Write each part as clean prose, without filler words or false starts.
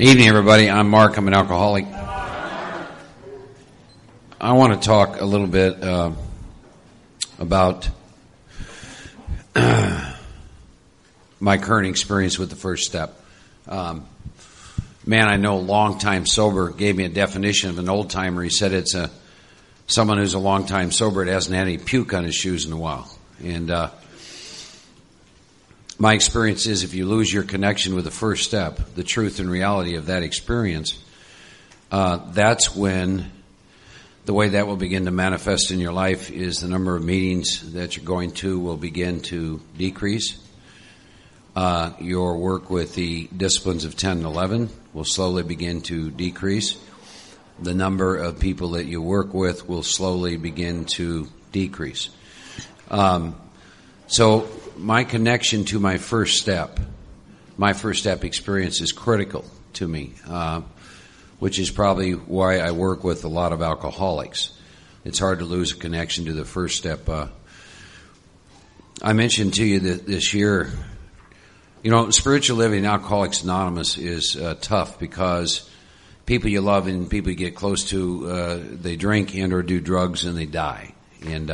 Evening, everybody. I'm Mark. I'm an alcoholic. I want to talk a little bit about my current experience with the first step. Man I know, long time sober, gave me a definition of an old timer. He said it's someone who's a long time sober that hasn't had any puke on his shoes in a while. And my experience is if you lose your connection with the first step, the truth and reality of that experience, that's when the way that will begin to manifest in your life is the number of meetings that you're going to will begin to decrease. Your work with the disciplines of 10 and 11 will slowly begin to decrease. The number of people that you work with will slowly begin to decrease. So my connection to my first step experience is critical to me, which is probably why I work with a lot of alcoholics. It's hard to lose a connection to the first step. I mentioned to you that this year, spiritual living, Alcoholics Anonymous is tough because people you love and people you get close to, they drink and or do drugs and they die. And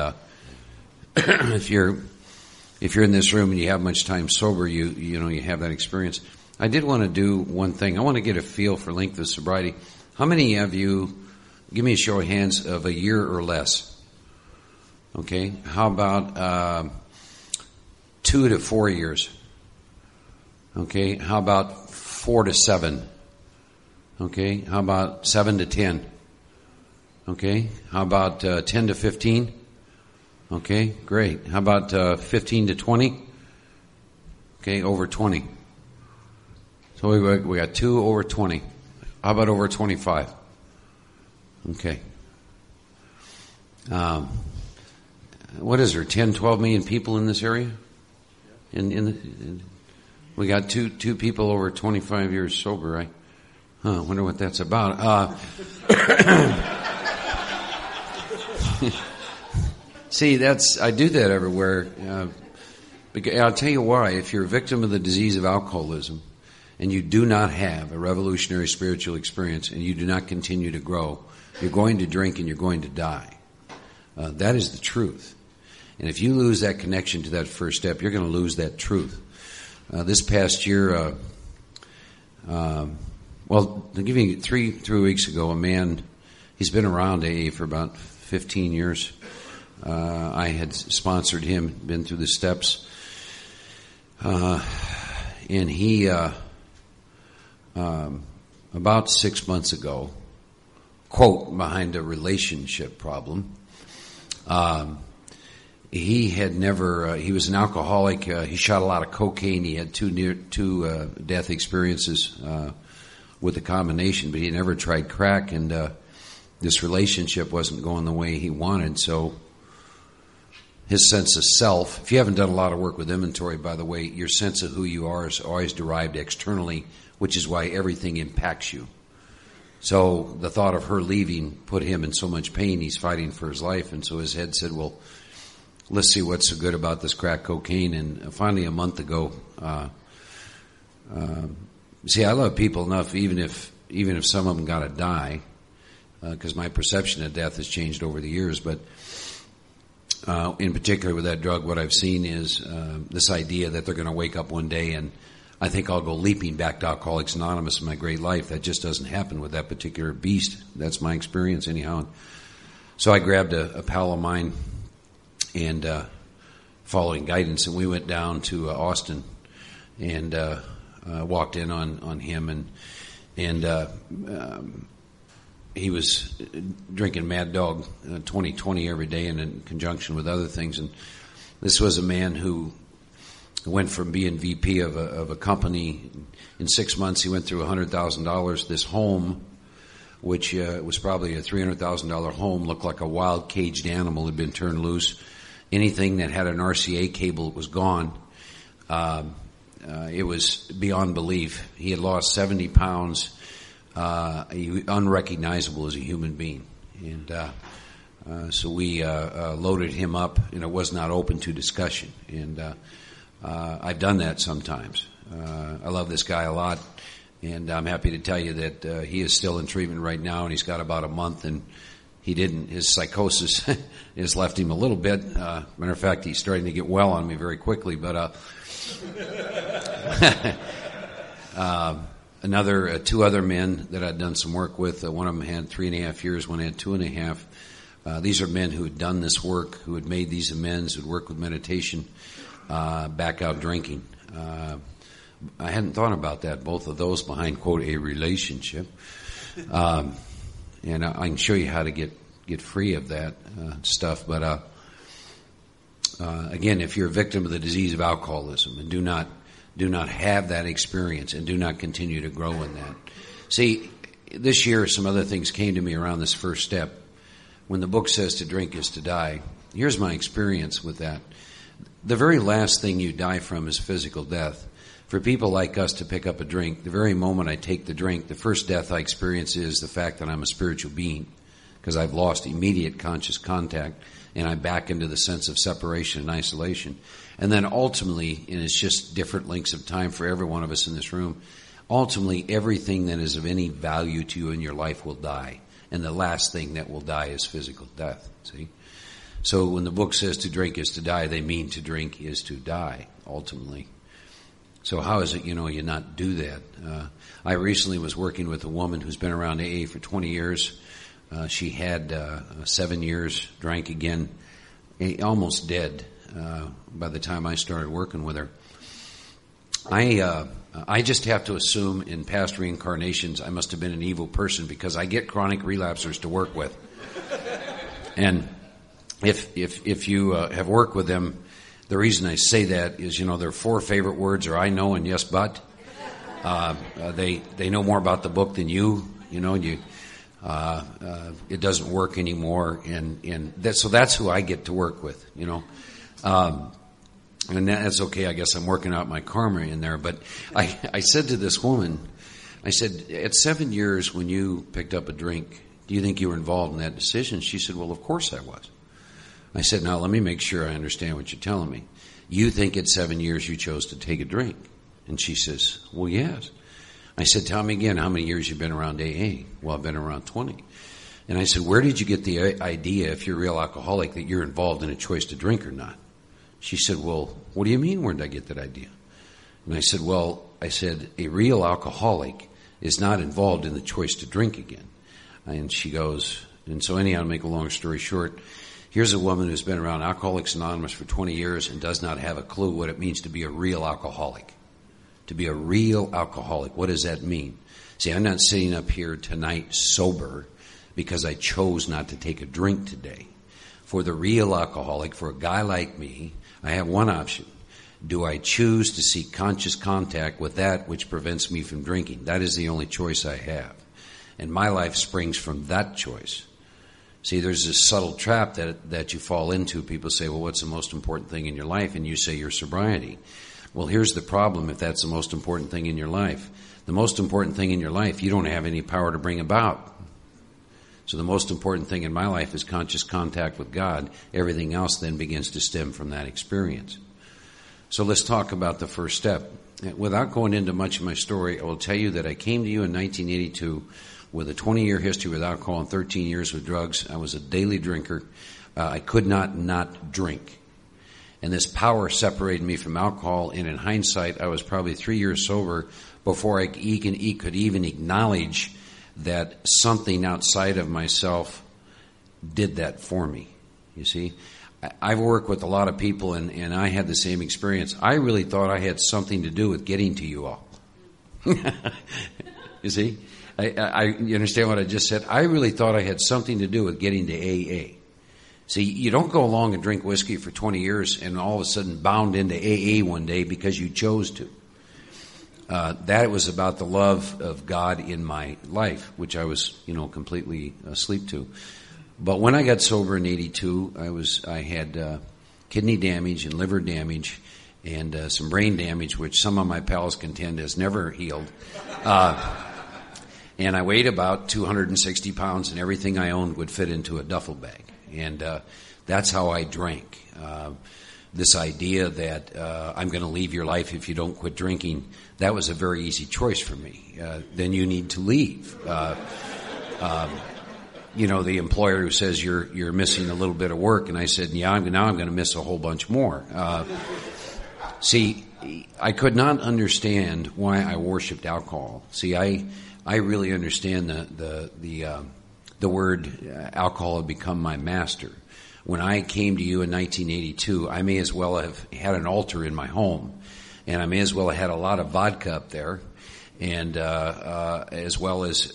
if you're in this room and you have much time sober, you have that experience. I did want to do one thing. I want to get a feel for length of sobriety. How many of you, give me a show of hands, of a year or less? Okay. How about 2 to 4 years? Okay. How about 4 to 7? Okay. How about 7 to 10? Okay. How about 10 to 15? Okay, great. How about 15 to 20? Okay, over 20. So we got 2 over 20. How about over 25? Okay. What is there? 10, 12 million people in this area? We got two people over 25 years sober, right? I wonder what that's about. See, I do that everywhere. Because I'll tell you why. If you're a victim of the disease of alcoholism and you do not have a revolutionary spiritual experience and you do not continue to grow, you're going to drink and you're going to die. That is the truth. And if you lose that connection to that first step, you're going to lose that truth. This past year, I'll give you 3 weeks ago, a man, he's been around AA for about 15 years. I had sponsored him, been through the steps, and he, about 6 months ago, quote, behind a relationship problem, he had never, he was an alcoholic, he shot a lot of cocaine, he had two death experiences, with the combination, but he never tried crack, and, this relationship wasn't going the way he wanted, so his sense of self, if you haven't done a lot of work with inventory, by the way, your sense of who you are is always derived externally, which is why everything impacts you. So the thought of her leaving put him in so much pain, he's fighting for his life, and so his head said, well, let's see what's so good about this crack cocaine. And finally a month ago, see, I love people enough, even if some of them gotta die, because my perception of death has changed over the years, but in particular with that drug, what I've seen is this idea that they're going to wake up one day and I think I'll go leaping back to Alcoholics Anonymous in my great life. That just doesn't happen with that particular beast. That's my experience anyhow. So I grabbed a pal of mine and following guidance, and we went down to Austin and walked in on him, and he was drinking Mad Dog 20/20 every day and in conjunction with other things. And this was a man who went from being VP of a company. In 6 months, he went through $100,000. This home, which was probably a $300,000 home, looked like a wild caged animal had been turned loose. Anything that had an RCA cable was gone. It was beyond belief. He had lost 70 pounds. Unrecognizable as a human being. And so we loaded him up, and it was not open to discussion. And I've done that sometimes. I love this guy a lot. And I'm happy to tell you that he is still in treatment right now, and he's got about a month, and his psychosis has left him a little bit. Matter of fact, he's starting to get well on me very quickly, but two other men that I'd done some work with, one of them had 3.5 years, one had 2.5. These are men who had done this work, who had made these amends, who had worked with meditation, back out drinking. I hadn't thought about that, both of those behind, quote, a relationship. And I can show you how to get free of that stuff. But again, if you're a victim of the disease of alcoholism and do not have that experience and do not continue to grow in that. See, this year some other things came to me around this first step. When the book says to drink is to die, here's my experience with that. The very last thing you die from is physical death. For people like us to pick up a drink, the very moment I take the drink, the first death I experience is the fact that I'm a spiritual being, because I've lost immediate conscious contact and I'm back into the sense of separation and isolation. And then ultimately, and it's just different lengths of time for every one of us in this room, ultimately everything that is of any value to you in your life will die. And the last thing that will die is physical death, see? So when the book says to drink is to die, they mean to drink is to die, ultimately. So how is it, you not do that? I recently was working with a woman who's been around AA for 20 years. She had 7 years, drank again, almost dead by the time I started working with her. I just have to assume in past reincarnations I must have been an evil person because I get chronic relapsers to work with. And if you have worked with them, the reason I say that is, their 4 favorite words are I know and yes but. They know more about the book than you. It doesn't work anymore, so that's who I get to work with. And that's okay. I guess I'm working out my karma in there. But I said to this woman, I said, at 7 years when you picked up a drink, do you think you were involved in that decision? She said, well, of course I was. I said, now let me make sure I understand what you're telling me. You think at 7 years you chose to take a drink? And she says, well, yes. I said, tell me again, how many years you've been around AA? Well, I've been around 20. And I said, where did you get the idea, if you're a real alcoholic, that you're involved in a choice to drink or not? She said, well, what do you mean, where did I get that idea? And I said, a real alcoholic is not involved in the choice to drink again. And she goes, and so anyhow, to make a long story short, here's a woman who's been around Alcoholics Anonymous for 20 years and does not have a clue what it means to be a real alcoholic. To be a real alcoholic, what does that mean? See, I'm not sitting up here tonight sober because I chose not to take a drink today. For the real alcoholic, for a guy like me, I have one option. Do I choose to seek conscious contact with that which prevents me from drinking? That is the only choice I have. And my life springs from that choice. See, there's this subtle trap that you fall into. People say, well, what's the most important thing in your life? And you say your sobriety. Well, here's the problem if that's the most important thing in your life. The most important thing in your life, you don't have any power to bring about. So the most important thing in my life is conscious contact with God. Everything else then begins to stem from that experience. So let's talk about the first step. Without going into much of my story, I will tell you that I came to you in 1982 with a 20-year history with alcohol and 13 years with drugs. I was a daily drinker. I could not drink. And this power separated me from alcohol, and in hindsight, I was probably 3 years sober before I could even acknowledge that something outside of myself did that for me. You see? I've worked with a lot of people, and I had the same experience. I really thought I had something to do with getting to you all. You see? You understand what I just said? I really thought I had something to do with getting to AA. See, you don't go along and drink whiskey for 20 years and all of a sudden bound into AA one day because you chose to. That was about the love of God in my life, which I was, completely asleep to. But when I got sober in 82, I had kidney damage and liver damage and some brain damage, which some of my pals contend has never healed. And I weighed about 260 pounds, and everything I owned would fit into a duffel bag. And that's how I drank. this idea that I'm going to leave your life if you don't quit drinking, that was a very easy choice for me. Then you need to leave. The employer who says you're missing a little bit of work, and I said, yeah, now I'm going to miss a whole bunch more. See, I could not understand why I worshipped alcohol. See, I really understand the word alcohol had become my master. When I came to you in 1982, I may as well have had an altar in my home, and I may as well have had a lot of vodka up there, and as well as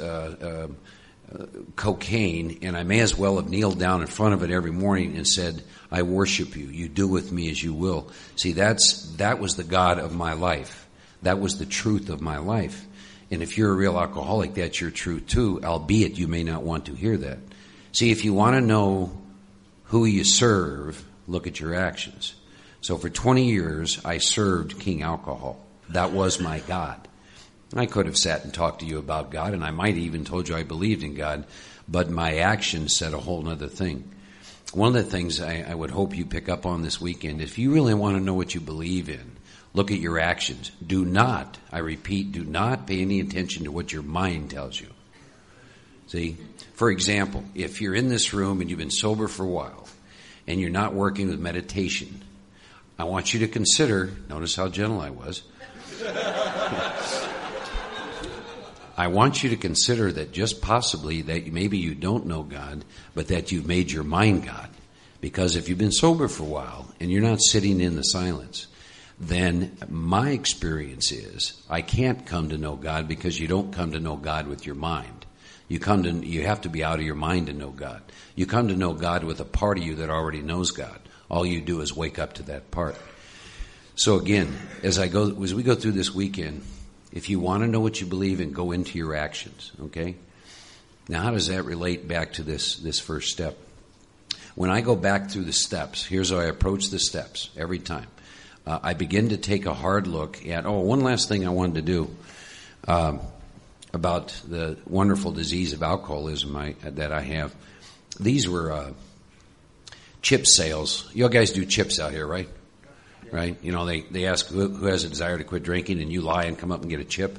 cocaine, and I may as well have kneeled down in front of it every morning and said, I worship you. You do with me as you will. See, that was the God of my life. That was the truth of my life. And if you're a real alcoholic, that's your truth too, albeit you may not want to hear that. See, if you want to know who you serve, look at your actions. So for 20 years, I served King Alcohol. That was my God. I could have sat and talked to you about God, and I might have even told you I believed in God, but my actions said a whole other thing. One of the things I would hope you pick up on this weekend, if you really want to know what you believe in, look at your actions. Do not, I repeat, do not pay any attention to what your mind tells you. See, for example, if you're in this room and you've been sober for a while and you're not working with meditation, I want you to consider, notice how gentle I was, I want you to consider that just possibly that maybe you don't know God, but that you've made your mind God. Because if you've been sober for a while and you're not sitting in the silence, then my experience is I can't come to know God because you don't come to know God with your mind. You have to be out of your mind to know God. You come to know God with a part of you that already knows God. All you do is wake up to that part. So again, as we go through this weekend, if you want to know what you believe in, go into your actions, okay? Now, how does that relate back to this first step? When I go back through the steps, here's how I approach the steps every time. I begin to take a hard look at, one last thing I wanted to do about the wonderful disease of alcoholism that I have. These were chip sales. You guys do chips out here, right? Right? You know, they ask who has a desire to quit drinking, and you lie and come up and get a chip.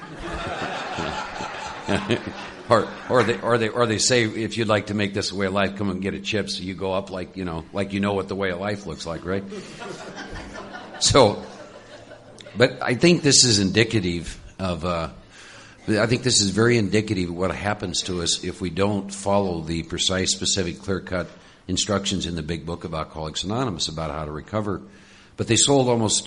or they say, if you'd like to make this a way of life, come and get a chip. So you go up like you know what the way of life looks like, right? So, but I think this is indicative of. I think this is very indicative of what happens to us if we don't follow the precise, specific, clear-cut instructions in the Big Book of Alcoholics Anonymous about how to recover. But they sold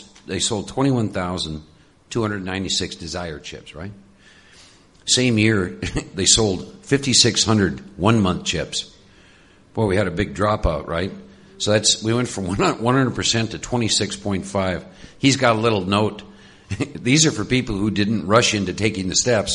21,296 Desire chips, right? Same year, they sold 5,600 one-month chips. Boy, we had a big dropout, right? So we went from 100% to 26.5. He's got a little note. These are for people who didn't rush into taking the steps.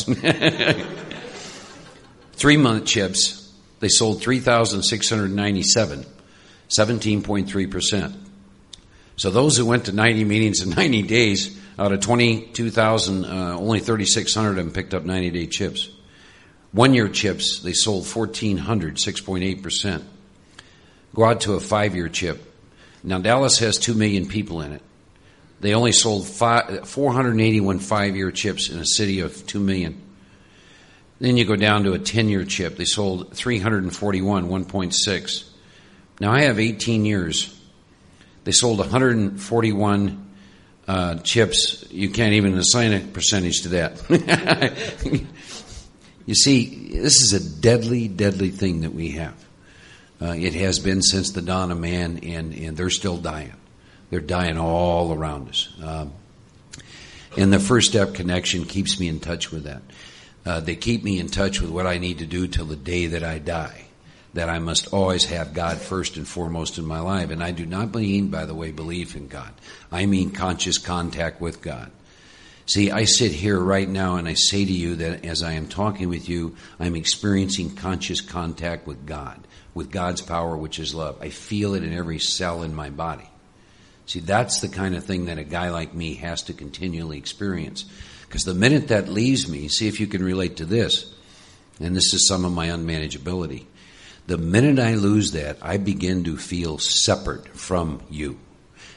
3-month chips, they sold 3,697, 17.3%. So those who went to 90 meetings in 90 days, out of 22,000, only 3,600 of them picked up 90-day chips. 1-year chips, they sold 1,400, 6.8%. Go out to a 5-year chip. Now, Dallas has 2 million people in it. They only sold 481 5-year chips in a city of 2 million. Then you go down to a 10-year chip. They sold 341, 1.6. Now, I have 18 years. They sold 141 chips. You can't even assign a percentage to that. You see, this is a deadly, deadly thing that we have. It has been since the dawn of man, and they're still dying. They're dying all around us. And the First Step Connection keeps me in touch with that. They keep me in touch with what I need to do till the day that I die. That I must always have God first and foremost in my life. And I do not mean, by the way, belief in God. I mean conscious contact with God. See, I sit here right now and I say to you that as I am talking with you, I'm experiencing conscious contact with God, with God's power, which is love. I feel it in every cell in my body. See, that's the kind of thing that a guy like me has to continually experience. Because the minute that leaves me, see if you can relate to this, and this is some of my unmanageability. The minute I lose that, I begin to feel separate from you.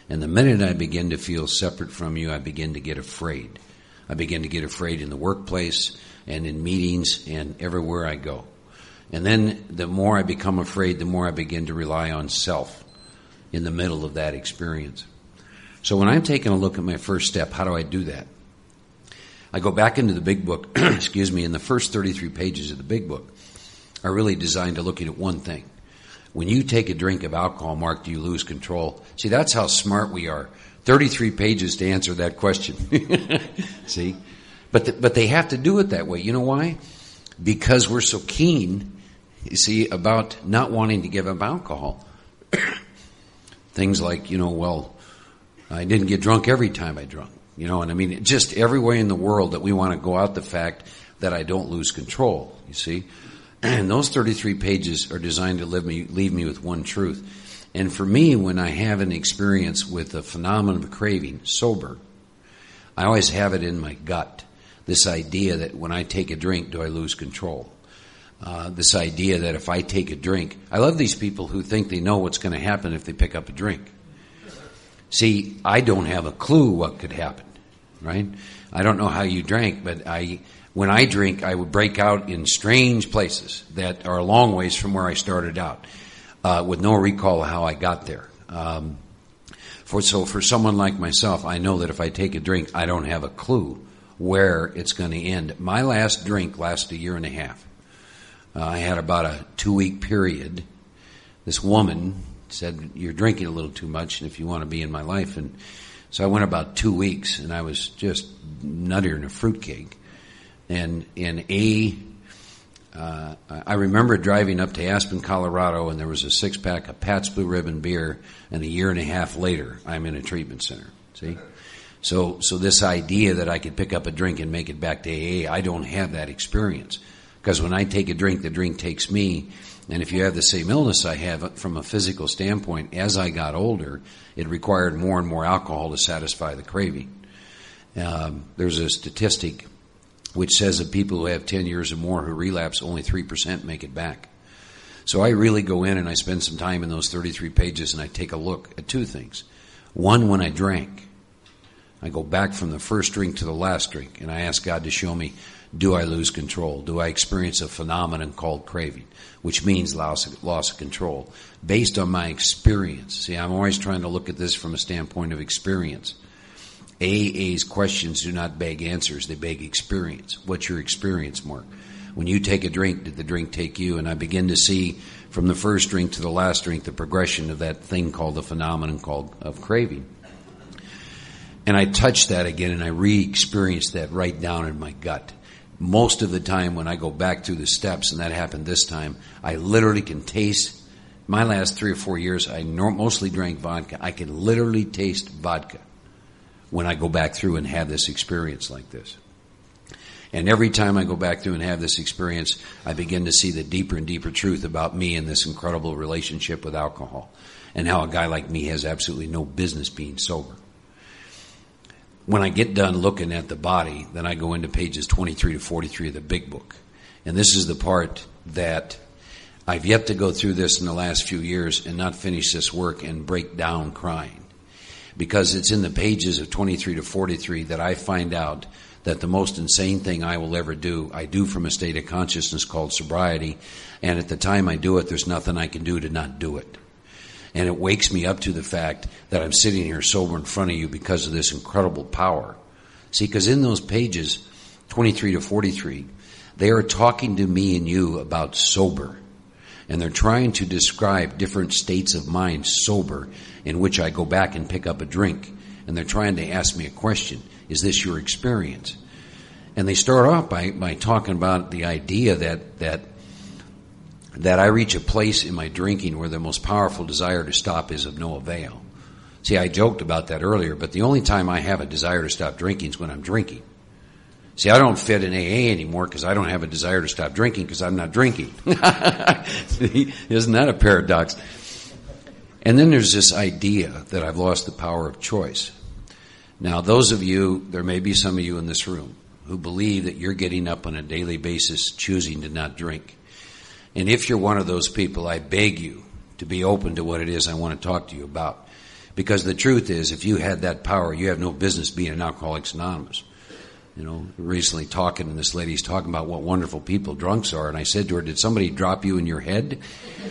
And the minute I begin to feel separate from you, I begin to get afraid. I begin to get afraid in the workplace and in meetings and everywhere I go. And then the more I become afraid, the more I begin to rely on self in the middle of that experience. So when I'm taking a look at my first step, how do I do that? I go back into the big book, excuse me, and the first 33 pages of the big book are really designed to look at one thing. When you take a drink of alcohol, Mark, do you lose control? See, that's how smart we are. 33 pages to answer that question. See? But they have to do it that way. You know why? Because we're so keen, you see, about not wanting to give up alcohol. Things like, I didn't get drunk every time I drank. And I mean, just every way in the world that we want to go out the fact that I don't lose control, you see. And those 33 pages are designed to leave me with one truth. And for me, when I have an experience with the phenomenon of craving, sober, I always have it in my gut. This idea that when I take a drink, do I lose control? This idea that if I take a drink, I love these people who think they know what's going to happen if they pick up a drink. See, I don't have a clue what could happen, right? I don't know how you drank, but when I drink, I would break out in strange places that are a long ways from where I started out, with no recall of how I got there. For someone like myself, I know that if I take a drink, I don't have a clue where it's going to end. My last drink lasted 1.5 years. I had about a 2-week period. This woman said, "You're drinking a little too much, and if you want to be in my life." And so I went about 2 weeks, and I was just nuttier than a fruitcake. And I remember driving up to Aspen, Colorado, and there was a 6-pack of Pabst Blue Ribbon beer, and 1.5 years later, I'm in a treatment center. See? So this idea that I could pick up a drink and make it back to AA, I don't have that experience. Because when I take a drink, the drink takes me. And if you have the same illness I have from a physical standpoint, as I got older, it required more and more alcohol to satisfy the craving. There's a statistic which says that people who have 10 years or more who relapse, only 3% make it back. So I really go in and I spend some time in those 33 pages and I take a look at 2 things. One, when I drank, I go back from the first drink to the last drink and I ask God to show me, do I lose control? Do I experience a phenomenon called craving, which means loss of control, based on my experience? See, I'm always trying to look at this from a standpoint of experience. AA's questions do not beg answers, they beg experience. What's your experience, Mark? When you take a drink, did the drink take you? And I begin to see from the first drink to the last drink the progression of that thing called the phenomenon called of craving. And I touch that again and I re-experience that right down in my gut. Most of the time when I go back through the steps, and that happened this time, I literally can taste. My last 3 or 4 years, I mostly drank vodka. I can literally taste vodka when I go back through and have this experience like this. And every time I go back through and have this experience, I begin to see the deeper and deeper truth about me and this incredible relationship with alcohol, and how a guy like me has absolutely no business being sober. When I get done looking at the body, then I go into pages 23 to 43 of the big book. And this is the part that I've yet to go through this in the last few years and not finish this work and break down crying. Because it's in the pages of 23 to 43 that I find out that the most insane thing I will ever do, I do from a state of consciousness called sobriety. And at the time I do it, there's nothing I can do to not do it. And it wakes me up to the fact that I'm sitting here sober in front of you because of this incredible power. See, because in those pages, 23 to 43, they are talking to me and you about sober. And they're trying to describe different states of mind, sober, in which I go back and pick up a drink. And they're trying to ask me a question. Is this your experience? And they start off by talking about the idea that I reach a place in my drinking where the most powerful desire to stop is of no avail. See, I joked about that earlier, but the only time I have a desire to stop drinking is when I'm drinking. See, I don't fit in AA anymore because I don't have a desire to stop drinking because I'm not drinking. Isn't that a paradox? And then there's this idea that I've lost the power of choice. Now, those of you, there may be some of you in this room who believe that you're getting up on a daily basis choosing to not drink. And if you're one of those people, I beg you to be open to what it is I want to talk to you about. Because the truth is, if you had that power, you have no business being an Alcoholics Anonymous. You know, recently talking, and this lady's talking about what wonderful people drunks are, and I said to her, did somebody drop you in your head?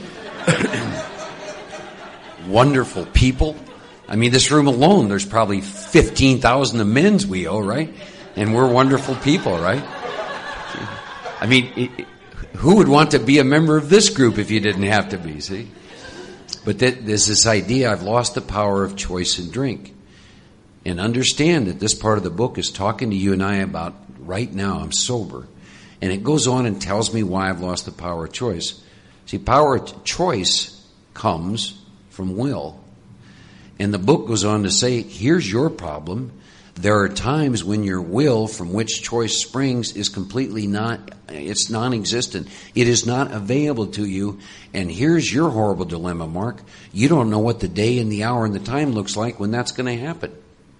Wonderful people? I mean, this room alone, there's probably 15,000 of men's we owe, right? And we're wonderful people, right? I mean, who would want to be a member of this group if you didn't have to be, see? But there's this idea, I've lost the power of choice and drink. And understand that this part of the book is talking to you and I about right now, I'm sober. And it goes on and tells me why I've lost the power of choice. See, power of choice comes from will. And the book goes on to say, here's your problem. There are times when your will from which choice springs is completely it's non-existent. It is not available to you. And here's your horrible dilemma, Mark. You don't know what the day and the hour and the time looks like when that's going to happen.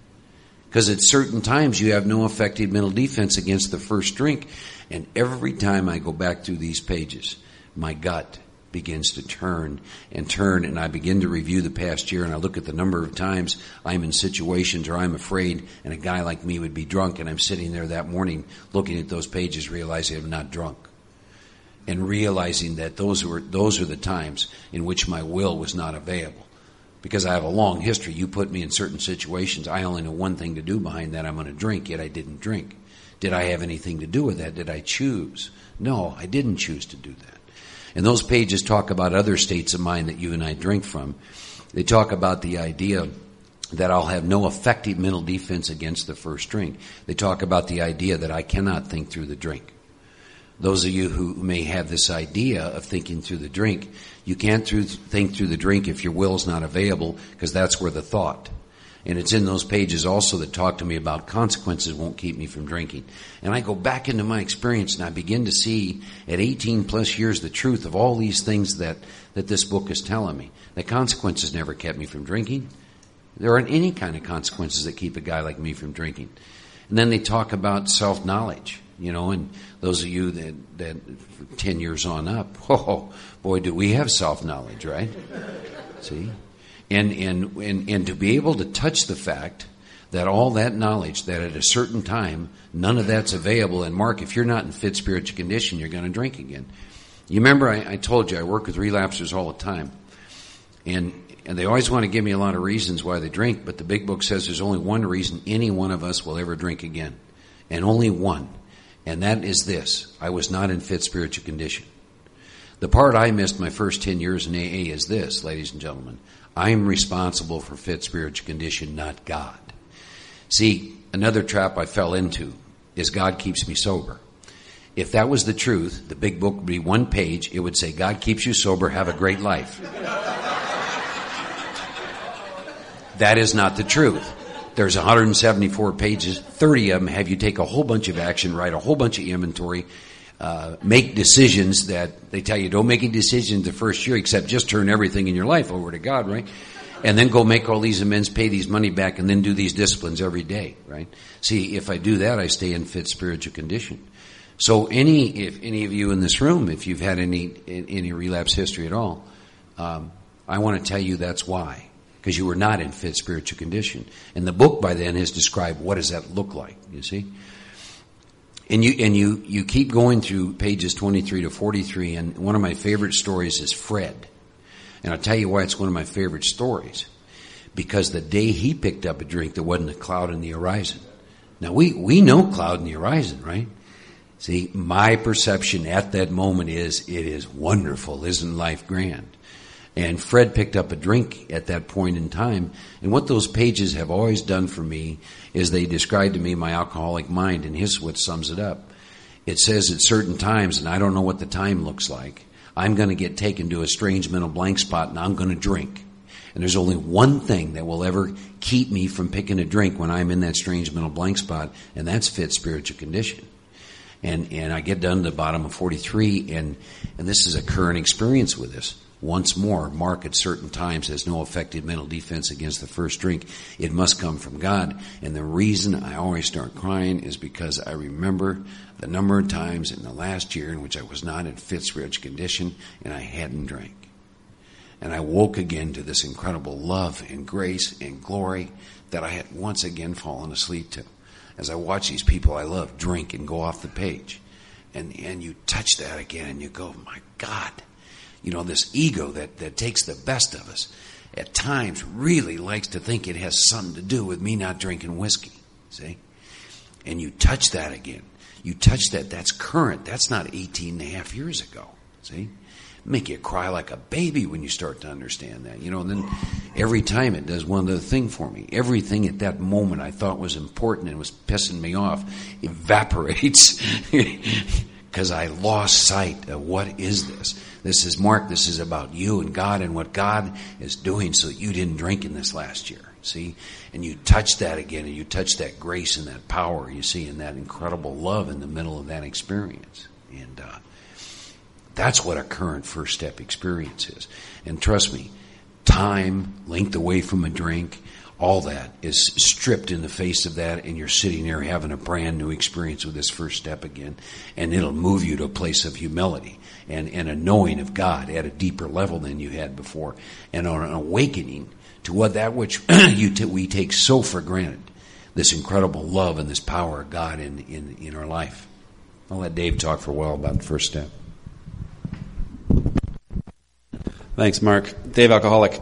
Because at certain times you have no effective mental defense against the first drink. And every time I go back through these pages, my gut begins to turn, and I begin to review the past year, and I look at the number of times I'm in situations or I'm afraid, and a guy like me would be drunk, and I'm sitting there that morning looking at those pages, realizing I'm not drunk. And realizing that those are the times in which my will was not available. Because I have a long history. You put me in certain situations. I only know one thing to do behind that. I'm going to drink, yet I didn't drink. Did I have anything to do with that? Did I choose? No, I didn't choose to do that. And those pages talk about other states of mind that you and I drink from. They talk about the idea that I'll have no effective mental defense against the first drink. They talk about the idea that I cannot think through the drink. Those of you who may have this idea of thinking through the drink, you can't think through the drink if your will's not available, because that's where the thought. And it's in those pages also that talk to me about consequences won't keep me from drinking. And I go back into my experience and I begin to see at 18 plus years the truth of all these things that this book is telling me. The consequences never kept me from drinking. There aren't any kind of consequences that keep a guy like me from drinking. And then they talk about self-knowledge. You know, and those of you that 10 years on up, oh boy, do we have self-knowledge, right? See? And to be able to touch the fact that all that knowledge, that at a certain time, none of that's available. And Mark, if you're not in fit spiritual condition, you're going to drink again. You remember I told you I work with relapsers all the time. And they always want to give me a lot of reasons why they drink, but the big book says there's only one reason any one of us will ever drink again. And only one. And that is this: I was not in fit spiritual condition. The part I missed my first 10 years in AA is this, ladies and gentlemen. I'm responsible for fit spiritual condition, not God. See, another trap I fell into is God keeps me sober. If that was the truth, the big book would be one page. It would say, God keeps you sober, have a great life. That is not the truth. There's 174 pages, 30 of them have you take a whole bunch of action, write a whole bunch of inventory, make decisions that they tell you don't make any decisions the first year except just turn everything in your life over to God, right? And then go make all these amends, pay these money back, and then do these disciplines every day, right? See, if I do that, I stay in fit spiritual condition. So if any of you in this room, if you've had any relapse history at all, I want to tell you that's why. Because you were not in fit spiritual condition. And the book by then has described what does that look like, you see? And you keep going through pages 23 to 43, and one of my favorite stories is Fred. And I'll tell you why it's one of my favorite stories. Because the day he picked up a drink, there wasn't a cloud in the horizon. Now we know cloud in the horizon, right? See, my perception at that moment is, it is wonderful, isn't life grand? And Fred picked up a drink at that point in time. And what those pages have always done for me is they describe to me my alcoholic mind, and here's what sums it up. It says at certain times, and I don't know what the time looks like, I'm going to get taken to a strange mental blank spot and I'm going to drink. And there's only one thing that will ever keep me from picking a drink when I'm in that strange mental blank spot, and that's fit spiritual condition. And I get down to the bottom of 43, and this is a current experience with this. Once more, Mark at certain times has no effective mental defense against the first drink. It must come from God. And the reason I always start crying is because I remember the number of times in the last year in which I was not in fit spiritual condition and I hadn't drank. And I woke again to this incredible love and grace and glory that I had once again fallen asleep to. As I watch these people I love drink and go off the page. And you touch that again and you go, my God. You know, this ego that takes the best of us at times really likes to think it has something to do with me not drinking whiskey. See? And you touch that again. You touch that. That's current. That's not 18 and a half years ago. See? Make you cry like a baby when you start to understand that. You know, and then every time it does one other thing for me. Everything at that moment I thought was important and was pissing me off evaporates because I lost sight of what is this. This is, Mark, this is about you and God and what God is doing so that you didn't drink in this last year. See? And you touch that again, and you touch that grace and that power, you see, and that incredible love in the middle of that experience. And that's what a current first step experience is. And trust me, time, length away from a drink, all that is stripped in the face of that, and you're sitting there having a brand new experience with this first step again, and it'll move you to a place of humility and a knowing of God at a deeper level than you had before, and an awakening to what that which we take so for granted, this incredible love and this power of God in our life. I'll let Dave talk for a while about the first step. Thanks, Mark. Dave, alcoholic.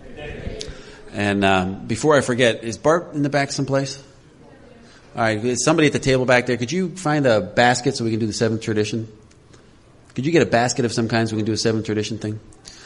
And before I forget, is Bart in the back someplace? All right, is somebody at the table back there? Could you find a basket so we can do the seventh tradition? Could you get a basket of some kind so we can do a seventh tradition thing?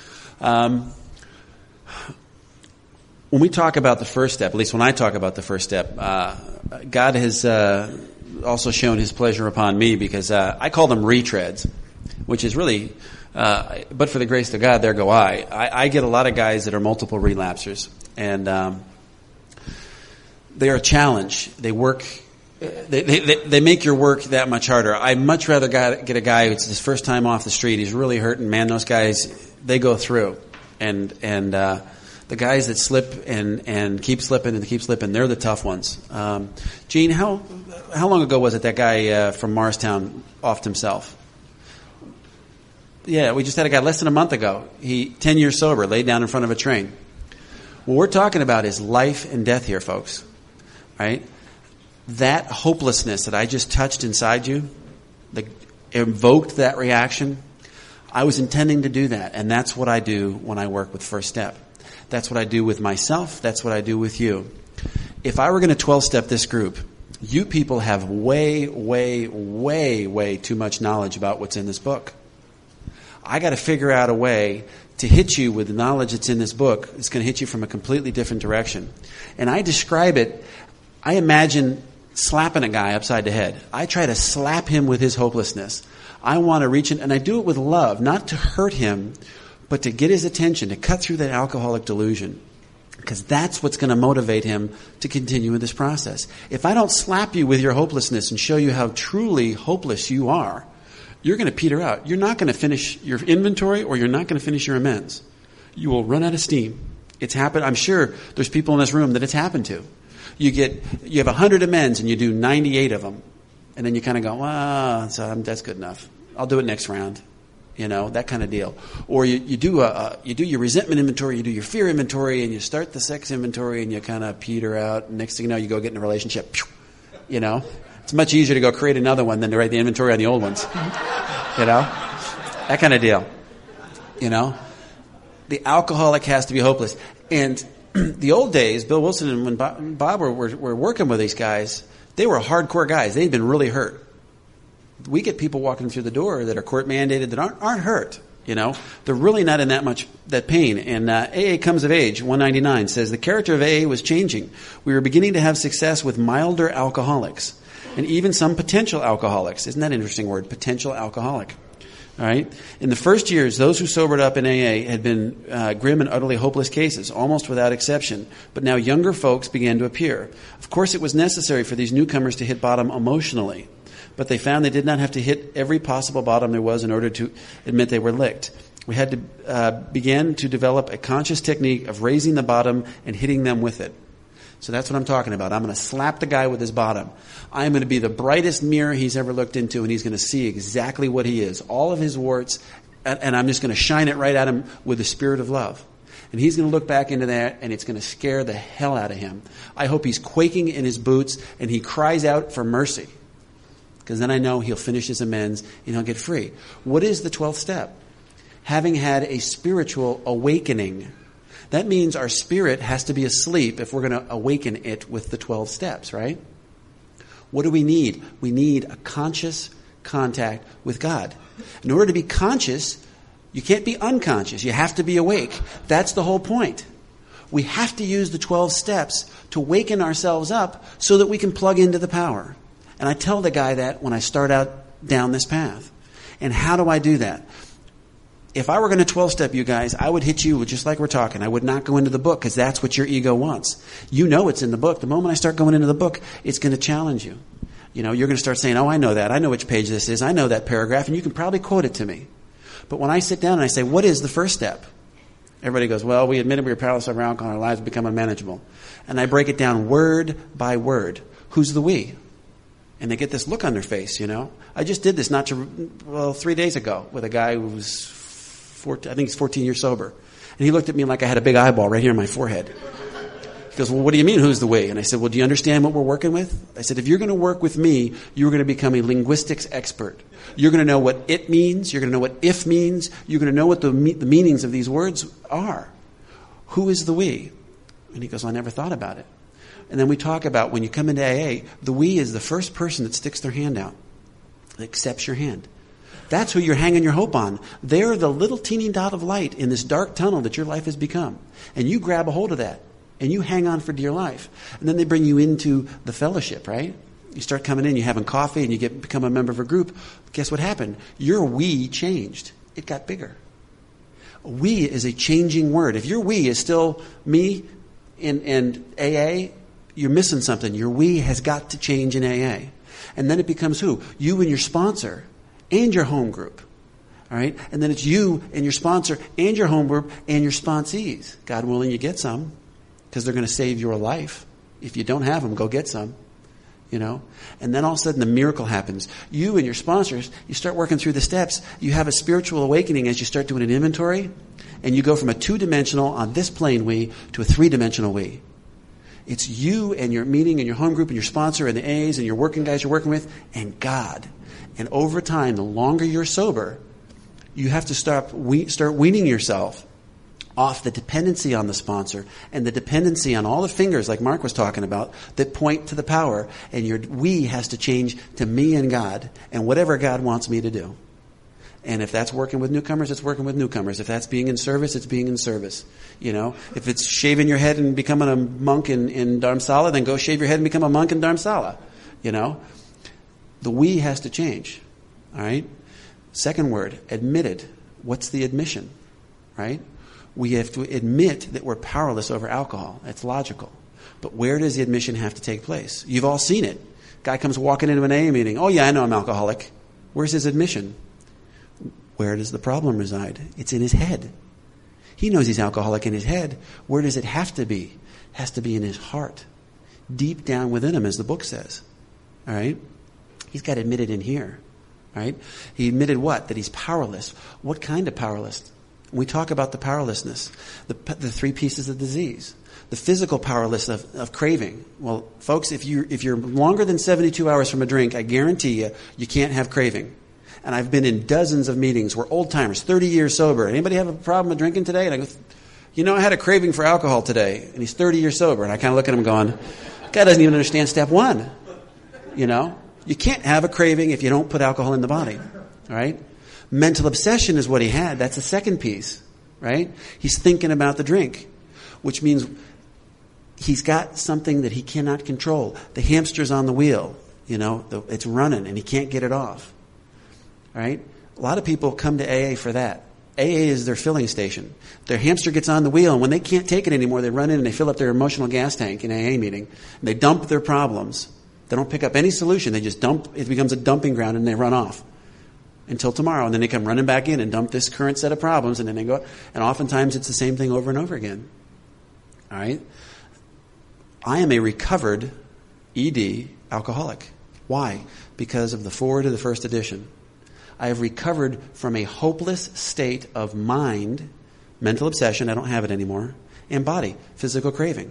When we talk about the first step, at least when I talk about the first step, God has also shown his pleasure upon me because I call them retreads, which is really, but for the grace of God, there go I. I get a lot of guys that are multiple relapsers, and they are a challenge. They work, they make your work that much harder. I'd much rather get a guy who's his first time off the street. He's really hurting. Man, those guys, they go through, and the guys that slip and keep slipping, they're the tough ones. Gene, how long ago was it that guy from Morristown offed himself? Yeah, we just had a guy less than a month ago. 10 years sober, laid down in front of a train. What we're talking about is life and death here, folks. Right? That hopelessness that I just touched inside you, that invoked that reaction, I was intending to do that. And that's what I do when I work with First Step. That's what I do with myself. That's what I do with you. If I were going to 12-step this group, you people have way, way, way, way too much knowledge about what's in this book. I got to figure out a way to hit you with the knowledge that's in this book. It's going to hit you from a completely different direction. And I describe it, I imagine slapping a guy upside the head. I try to slap him with his hopelessness. I want to reach in, and I do it with love, not to hurt him, but to get his attention, to cut through that alcoholic delusion. Because that's what's going to motivate him to continue in this process. If I don't slap you with your hopelessness and show you how truly hopeless you are, you're going to peter out. You're not going to finish your inventory, or you're not going to finish your amends. You will run out of steam. It's happened. I'm sure there's people in this room that it's happened to. You have 100 amends and you do 98 of them. And then you kind of go, that's good enough. I'll do it next round. You know, that kind of deal. Or you do your resentment inventory, you do your fear inventory, and you start the sex inventory, and you kind of peter out. Next thing you know, you go get in a relationship. You know, it's much easier to go create another one than to write the inventory on the old ones. You know, that kind of deal. You know, the alcoholic has to be hopeless. And the old days, Bill Wilson and when Bob were working with these guys, they were hardcore guys. They'd been really hurt. We get people walking through the door that are court mandated that aren't hurt. You know, they're really not in that pain. And AA Comes of Age 199 says the character of AA was changing. We were beginning to have success with milder alcoholics and even some potential alcoholics. Isn't that an interesting word? Potential alcoholic. All right. In the first years, those who sobered up in AA had been grim and utterly hopeless cases, almost without exception. But now younger folks began to appear. Of course, it was necessary for these newcomers to hit bottom emotionally. But they found they did not have to hit every possible bottom there was in order to admit they were licked. We had to begin to develop a conscious technique of raising the bottom and hitting them with it. So that's what I'm talking about. I'm going to slap the guy with his bottom. I'm going to be the brightest mirror he's ever looked into, and he's going to see exactly what he is. All of his warts, and I'm just going to shine it right at him with the spirit of love. And he's going to look back into that, and it's going to scare the hell out of him. I hope he's quaking in his boots, and he cries out for mercy. Because then I know he'll finish his amends, and he'll get free. What is the 12th step? Having had a spiritual awakening. That means our spirit has to be asleep if we're going to awaken it with the 12 steps, right? What do we need? We need a conscious contact with God. In order to be conscious, you can't be unconscious. You have to be awake. That's the whole point. We have to use the 12 steps to waken ourselves up so that we can plug into the power. And I tell the guy that when I start out down this path. And how do I do that? If I were going to 12-step you guys, I would hit you just like we're talking. I would not go into the book because that's what your ego wants. You know it's in the book. The moment I start going into the book, it's going to challenge you. You know, you're going to start saying, oh, I know that. I know which page this is. I know that paragraph. And you can probably quote it to me. But when I sit down and I say, what is the first step? Everybody goes, well, we admitted we were powerless over alcohol and our lives become unmanageable. And I break it down word by word. Who's the we? And they get this look on their face, you know. I just did this 3 days ago with a guy who was 14, I think he's 14 years sober. And he looked at me like I had a big eyeball right here in my forehead. He goes, well, what do you mean, who's the we? And I said, well, do you understand what we're working with? I said, if you're going to work with me, you're going to become a linguistics expert. You're going to know what it means. You're going to know what if means. You're going to know what the meanings of these words are. Who is the we? And he goes, well, I never thought about it. And then we talk about when you come into AA, the we is the first person that sticks their hand out, that accepts your hand. That's who you're hanging your hope on. They're the little teeny dot of light in this dark tunnel that your life has become. And you grab a hold of that. And you hang on for dear life. And then they bring you into the fellowship, right? You start coming in, you're having coffee, and you become a member of a group. Guess what happened? Your we changed. It got bigger. We is a changing word. If your we is still me and AA, you're missing something. Your we has got to change in AA. And then it becomes who? You and your sponsor and your home group. All right? And then it's you and your sponsor and your home group and your sponsees. God willing, you get some because they're going to save your life. If you don't have them, go get some. You know? And then all of a sudden the miracle happens. You and your sponsors, you start working through the steps. You have a spiritual awakening as you start doing an inventory. And you go from a 2-dimensional on this plane we to a 3-dimensional we. It's you and your meeting and your home group and your sponsor and the A's and your working guys you're working with and God. And over time, the longer you're sober, you have to start weaning yourself off the dependency on the sponsor and the dependency on all the fingers, like Mark was talking about, that point to the power. And your we has to change to me and God and whatever God wants me to do. And if that's working with newcomers, it's working with newcomers. If that's being in service, it's being in service. You know, if it's shaving your head and becoming a monk in Dharamsala, then go shave your head and become a monk in Dharamsala. You know, the we has to change. All right. Second word, admitted. What's the admission? Right? We have to admit that we're powerless over alcohol. That's logical. But where does the admission have to take place? You've all seen it. Guy comes walking into an AA meeting. Oh yeah, I know I'm alcoholic. Where's his admission? Where does the problem reside? It's in his head. He knows he's alcoholic in his head. Where does it have to be? It has to be in his heart. Deep down within him, as the book says. All right? He's got to admit it in here. All right? He admitted what? That he's powerless. What kind of powerless? We talk about the powerlessness. The 3 pieces of disease. The physical powerlessness of craving. Well, folks, if you're longer than 72 hours from a drink, I guarantee you can't have craving. And I've been in dozens of meetings where old timers, 30 years sober. Anybody have a problem with drinking today? And I go, you know, I had a craving for alcohol today. And he's 30 years sober. And I kind of look at him going, guy doesn't even understand step 1. You know, you can't have a craving if you don't put alcohol in the body. All right. Mental obsession is what he had. That's the second piece. Right. He's thinking about the drink, which means he's got something that he cannot control. The hamster's on the wheel. You know, it's running and he can't get it off. Right? A lot of people come to AA for that. AA is their filling station. Their hamster gets on the wheel, and when they can't take it anymore, they run in and they fill up their emotional gas tank in AA meeting. And they dump their problems. They don't pick up any solution. They just dump. It becomes a dumping ground, and they run off until tomorrow. And then they come running back in and dump this current set of problems, and then they go. And oftentimes it's the same thing over and over again. All right? I am a recovered ED alcoholic. Why? Because of the foreword of the first edition. I have recovered from a hopeless state of mind, mental obsession, I don't have it anymore, and body, physical craving.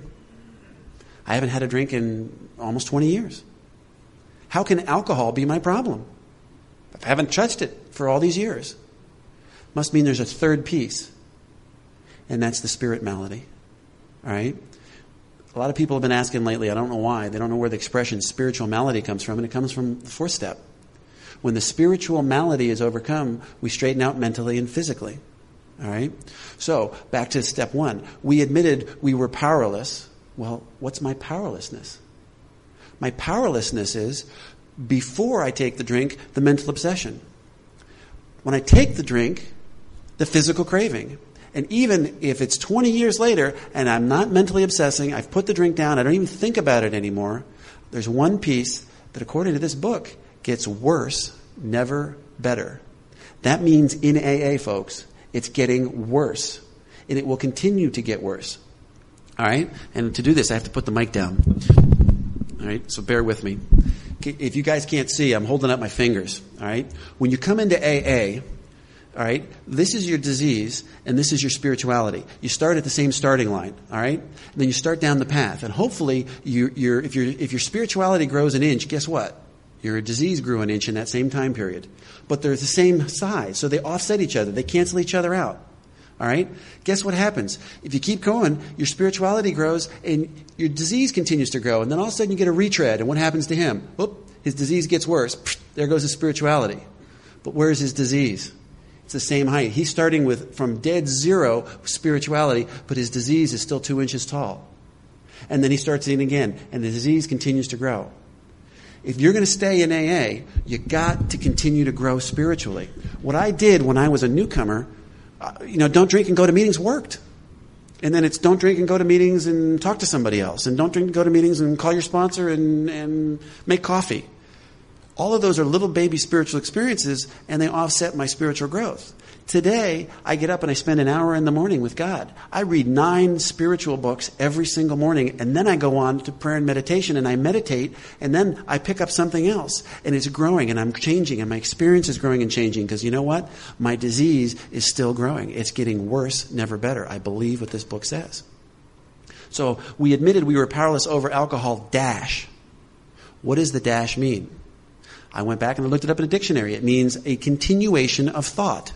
I haven't had a drink in almost 20 years. How can alcohol be my problem? If I haven't touched it for all these years. Must mean there's a third piece, and that's the spirit malady. All right? A lot of people have been asking lately, I don't know why, they don't know where the expression spiritual malady comes from, and it comes from the fourth step. When the spiritual malady is overcome, we straighten out mentally and physically. All right? So, back to step one. We admitted we were powerless. Well, what's my powerlessness? My powerlessness is, before I take the drink, the mental obsession. When I take the drink, the physical craving. And even if it's 20 years later and I'm not mentally obsessing, I've put the drink down, I don't even think about it anymore, there's one piece that, according to this book, gets worse, never better. That means in AA, folks, it's getting worse. And it will continue to get worse. All right? And to do this, I have to put the mic down. All right? So bear with me. If you guys can't see, I'm holding up my fingers. All right? When you come into AA, all right, this is your disease and this is your spirituality. You start at the same starting line. All right? And then you start down the path. And hopefully, if your spirituality grows an inch, guess what? Your disease grew an inch in that same time period. But they're the same size, so they offset each other. They cancel each other out. All right? Guess what happens? If you keep going, your spirituality grows and your disease continues to grow. And then all of a sudden you get a retread. And what happens to him? Whoop, his disease gets worse. There goes his spirituality. But where's his disease? It's the same height. He's starting from dead zero spirituality, but his disease is still 2 inches tall. And then he starts eating again, and the disease continues to grow. If you're going to stay in AA, you got to continue to grow spiritually. What I did when I was a newcomer, don't drink and go to meetings worked. And then it's don't drink and go to meetings and talk to somebody else. And don't drink and go to meetings and call your sponsor and make coffee. All of those are little baby spiritual experiences, and they offset my spiritual growth. Today, I get up and I spend an hour in the morning with God. I read 9 spiritual books every single morning, and then I go on to prayer and meditation, and I meditate, and then I pick up something else. And it's growing, and I'm changing, and my experience is growing and changing, because you know what? My disease is still growing. It's getting worse, never better. I believe what this book says. So we admitted we were powerless over alcohol, dash. What does the dash mean? I went back and I looked it up in a dictionary. It means a continuation of thought.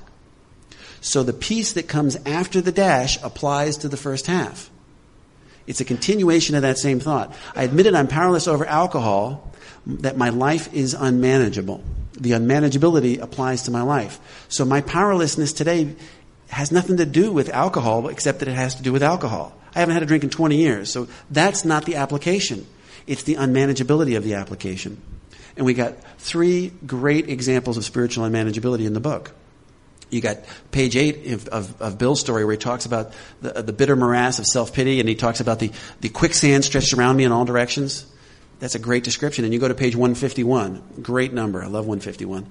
So the piece that comes after the dash applies to the first half. It's a continuation of that same thought. I admitted I'm powerless over alcohol, that my life is unmanageable. The unmanageability applies to my life. So my powerlessness today has nothing to do with alcohol, except that it has to do with alcohol. I haven't had a drink in 20 years, so that's not the application. It's the unmanageability of the application. And we got 3 great examples of spiritual unmanageability in the book. You got page 8 of Bill's story, where he talks about the bitter morass of self-pity, and he talks about the quicksand stretched around me in all directions. That's a great description. And you go to page 151. Great number. I love 151.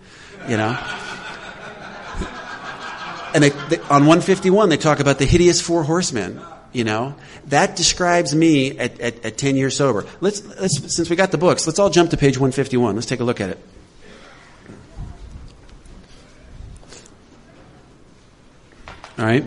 And on 151, they talk about the hideous 4 horsemen. That describes me at 10 years sober. Let's since we got the books, let's all jump to page 151. Let's take a look at it. All right.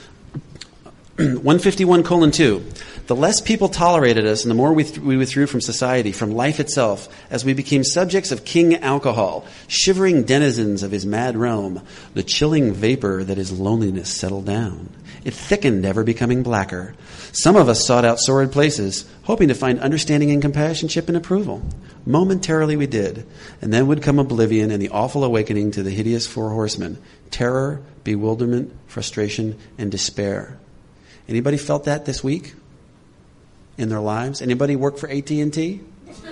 151:2. The less people tolerated us and the more we withdrew from society, from life itself, as we became subjects of King Alcohol, shivering denizens of his mad realm, the chilling vapor that is loneliness settled down. It thickened, ever becoming blacker. Some of us sought out sordid places, hoping to find understanding and companionship and approval. Momentarily we did, and then would come oblivion and the awful awakening to the hideous 4 horsemen: terror, bewilderment, frustration, and despair. Anybody felt that this week in their lives? Anybody work for AT&T?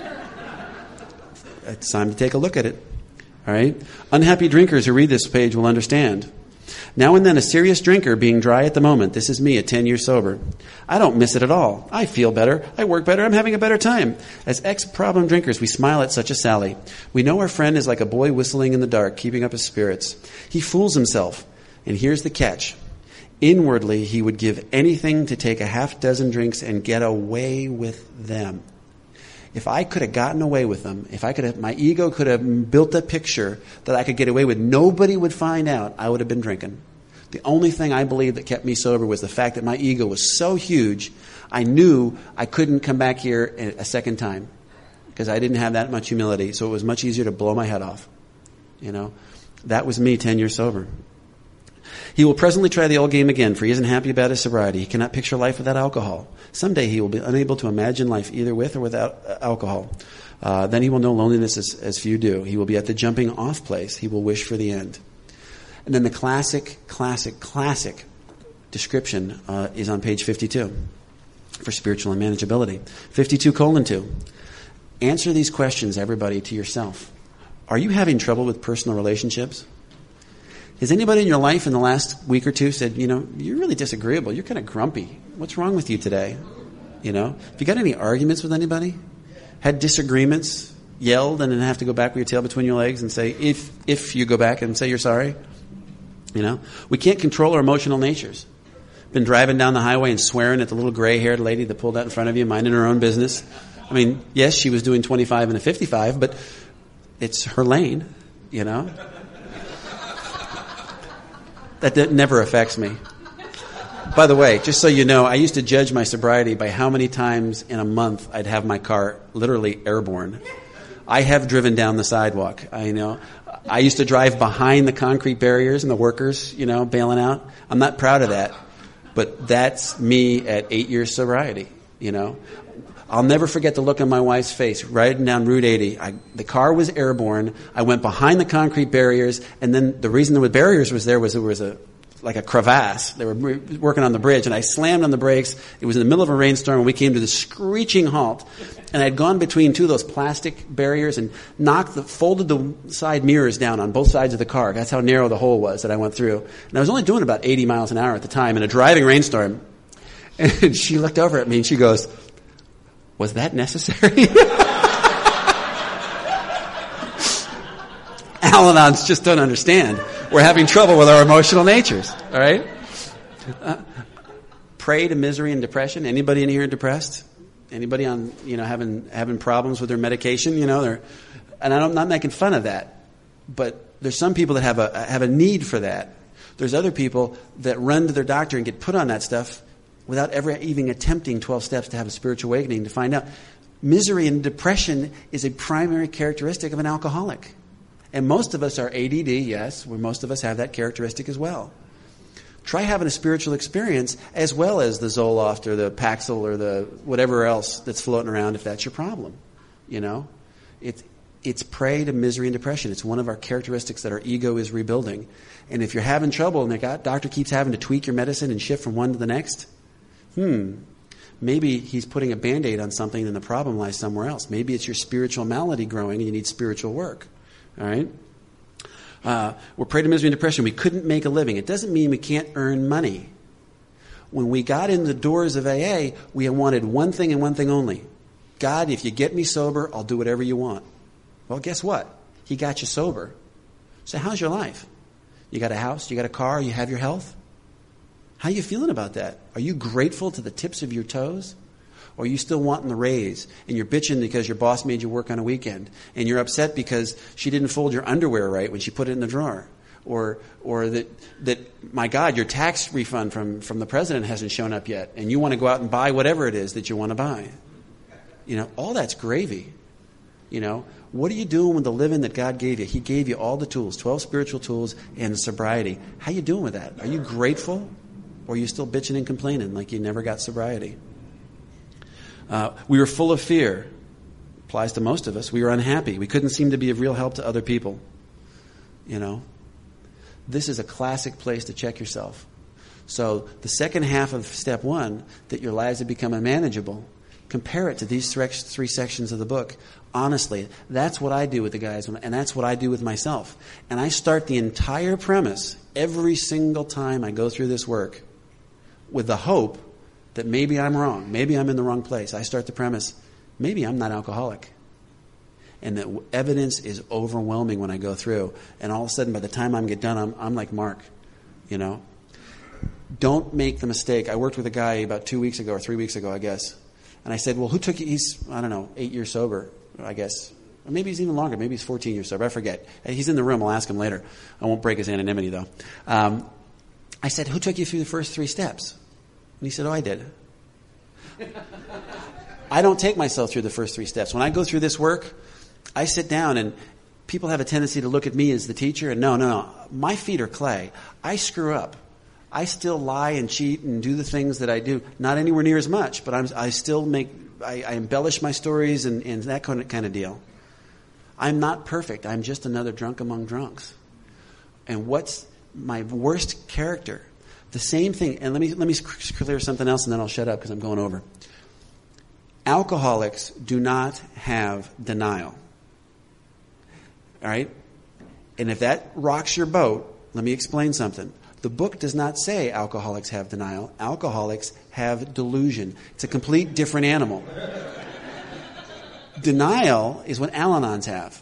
It's time to take a look at it. All right? Unhappy drinkers who read this page will understand. Now and then a serious drinker, being dry at the moment. This is me at 10 years sober. I don't miss it at all. I feel better. I work better. I'm having a better time. As ex-problem drinkers, we smile at such a sally. We know our friend is like a boy whistling in the dark, keeping up his spirits. He fools himself. And here's the catch. Inwardly, he would give anything to take a half dozen drinks and get away with them. If I could have gotten away with them, my ego could have built a picture that I could get away with, nobody would find out, I would have been drinking. The only thing I believed that kept me sober was the fact that my ego was so huge, I knew I couldn't come back here a second time because I didn't have that much humility, so it was much easier to blow my head off. That was me 10 years sober. He will presently try the old game again, for he isn't happy about his sobriety. He cannot picture life without alcohol. Someday he will be unable to imagine life either with or without alcohol. Then he will know loneliness as few do. He will be at the jumping off place. He will wish for the end. And then the classic description is on page 52 for spiritual unmanageability. 52:2. Answer these questions, everybody, to yourself. Are you having trouble with personal relationships? Has anybody in your life in the last week or two said, you're really disagreeable, you're kind of grumpy. What's wrong with you today? Have you got any arguments with anybody? Had disagreements, yelled, and then have to go back with your tail between your legs and say, if you go back and say you're sorry? We can't control our emotional natures. Been driving down the highway and swearing at the little gray-haired lady that pulled out in front of you, minding her own business. I mean, yes, she was doing 25 and a 55, but it's her lane, That never affects me. By the way, just so you know, I used to judge my sobriety by how many times in a month I'd have my car literally airborne. I have driven down the sidewalk. I used to drive behind the concrete barriers and the workers, bailing out. I'm not proud of that, but that's me at 8 years sobriety, I'll never forget the look on my wife's face riding down Route 80. The car was airborne. I went behind the concrete barriers, and then the reason there were barriers was there was a crevasse. They were working on the bridge, and I slammed on the brakes. It was in the middle of a rainstorm, and we came to the screeching halt. And I'd gone between two of those plastic barriers and folded the side mirrors down on both sides of the car. That's how narrow the hole was that I went through. And I was only doing about 80 miles an hour at the time in a driving rainstorm. And she looked over at me, and she goes, "Was that necessary?" Al-Anons just don't understand. We're having trouble with our emotional natures. All right? Pray to misery and depression. Anybody in here depressed? Anybody on having problems with their medication? And I'm not making fun of that, but there's some people that have a need for that. There's other people that run to their doctor and get put on that stuff without ever even attempting 12 steps to have a spiritual awakening to find out. Misery and depression is a primary characteristic of an alcoholic. And most of us are ADD, yes, where most of us have that characteristic as well. Try having a spiritual experience as well as the Zoloft or the Paxil or the whatever else that's floating around if that's your problem. It's prey to misery and depression. It's one of our characteristics that our ego is rebuilding. And if you're having trouble and the doctor keeps having to tweak your medicine and shift from one to the next, maybe he's putting a Band-Aid on something and the problem lies somewhere else. Maybe it's your spiritual malady growing and you need spiritual work. All right? We're prey to misery and depression. We couldn't make a living. It doesn't mean we can't earn money. When we got in the doors of AA, we wanted one thing and one thing only. God, if you get me sober, I'll do whatever you want. Well, guess what? He got you sober. So how's your life? You got a house? You got a car? You have your health? How are you feeling about that? Are you grateful to the tips of your toes? Or are you still wanting the raise and you're bitching because your boss made you work on a weekend and you're upset because she didn't fold your underwear right when she put it in the drawer? Or that my God, your tax refund from the president hasn't shown up yet and you want to go out and buy whatever it is that you want to buy. All that's gravy. What are you doing with the living that God gave you? He gave you all the tools, 12 spiritual tools and sobriety. How you doing with that? Are you grateful? Or are you still bitching and complaining like you never got sobriety? We were full of fear. Applies to most of us. We were unhappy. We couldn't seem to be of real help to other people. This is a classic place to check yourself. So the second half of step 1, that your lives have become unmanageable, compare it to these 3 sections of the book. Honestly, that's what I do with the guys, and that's what I do with myself. And I start the entire premise every single time I go through this work with the hope that maybe I'm wrong. Maybe I'm in the wrong place. I start the premise, maybe I'm not alcoholic. And that evidence is overwhelming when I go through. And all of a sudden, by the time I get done, I'm like Mark, Don't make the mistake. I worked with a guy about 2 weeks ago or 3 weeks ago, I guess. And I said, well, who took you? He's, 8 years sober, I guess. Or maybe he's even longer. Maybe he's 14 years sober. I forget. He's in the room. I'll ask him later. I won't break his anonymity, though. I said, who took you through the first 3 steps? And he said, I did. I don't take myself through the first 3 steps. When I go through this work, I sit down, and people have a tendency to look at me as the teacher. And no. My feet are clay. I screw up. I still lie and cheat and do the things that I do. Not anywhere near as much, but I embellish my stories and that kind of deal. I'm not perfect. I'm just another drunk among drunks. And what's my worst character? The same thing. And let me clear something else, and then I'll shut up because I'm going over. Alcoholics do not have denial. All right? And if that rocks your boat, let me explain something. The book does not say alcoholics have denial. Alcoholics have delusion. It's a complete different animal. Denial is what Al-Anons have,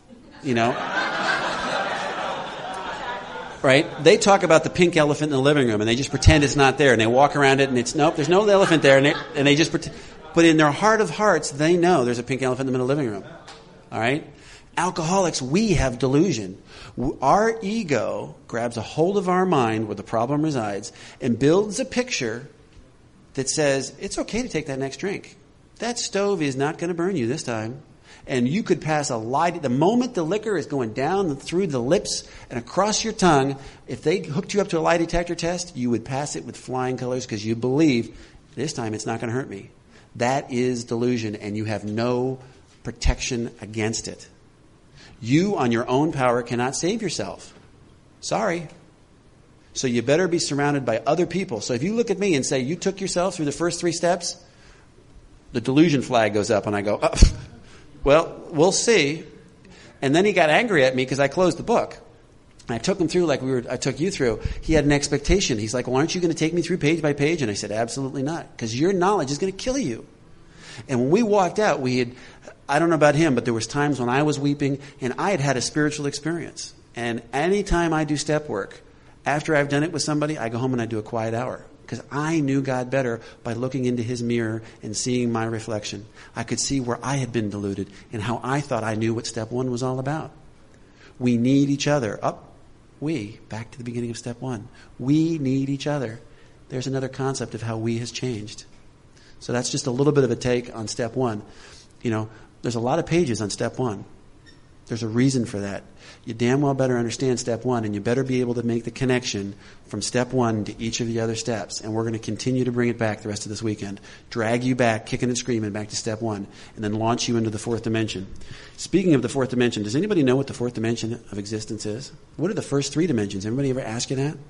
Right? They talk about the pink elephant in the living room, and they just pretend it's not there, and they walk around it, and it's, nope, there's no elephant there, and they just pretend. But in their heart of hearts, they know there's a pink elephant in the middle of the living room. All right? Alcoholics, we have delusion. Our ego grabs a hold of our mind where the problem resides and builds a picture that says, it's okay to take that next drink. That stove is not going to burn you this time. And you could pass a lie. The moment the liquor is going down through the lips and across your tongue, if they hooked you up to a lie detector test, you would pass it with flying colors because you believe, this time it's not going to hurt me. That is delusion, and you have no protection against it. You, on your own power, cannot save yourself. Sorry. So you better be surrounded by other people. So if you look at me and say, you took yourself through the first 3 steps, the delusion flag goes up, and I go, well, we'll see. And then he got angry at me because I closed the book. And I took him through I took you through. He had an expectation. He's like, well, aren't you going to take me through page by page? And I said, absolutely not, because your knowledge is going to kill you. And when we walked out, I don't know about him, but there was times when I was weeping, and I had a spiritual experience. And anytime I do step work, after I've done it with somebody, I go home and I do a quiet hour. Because I knew God better by looking into His mirror and seeing my reflection. I could see where I had been deluded and how I thought I knew what step 1 was all about. We need each other. Back to the beginning of step 1. We need each other. There's another concept of how we has changed. So that's just a little bit of a take on step 1. There's a lot of pages on step 1. There's a reason for that. You damn well better understand step 1, and you better be able to make the connection from step 1 to each of the other steps. And we're going to continue to bring it back the rest of this weekend. Drag you back, kicking and screaming, back to step 1, and then launch you into the 4th dimension. Speaking of the 4th dimension, does anybody know what the 4th dimension of existence is? What are the first 3 dimensions? Everybody ever ask you that?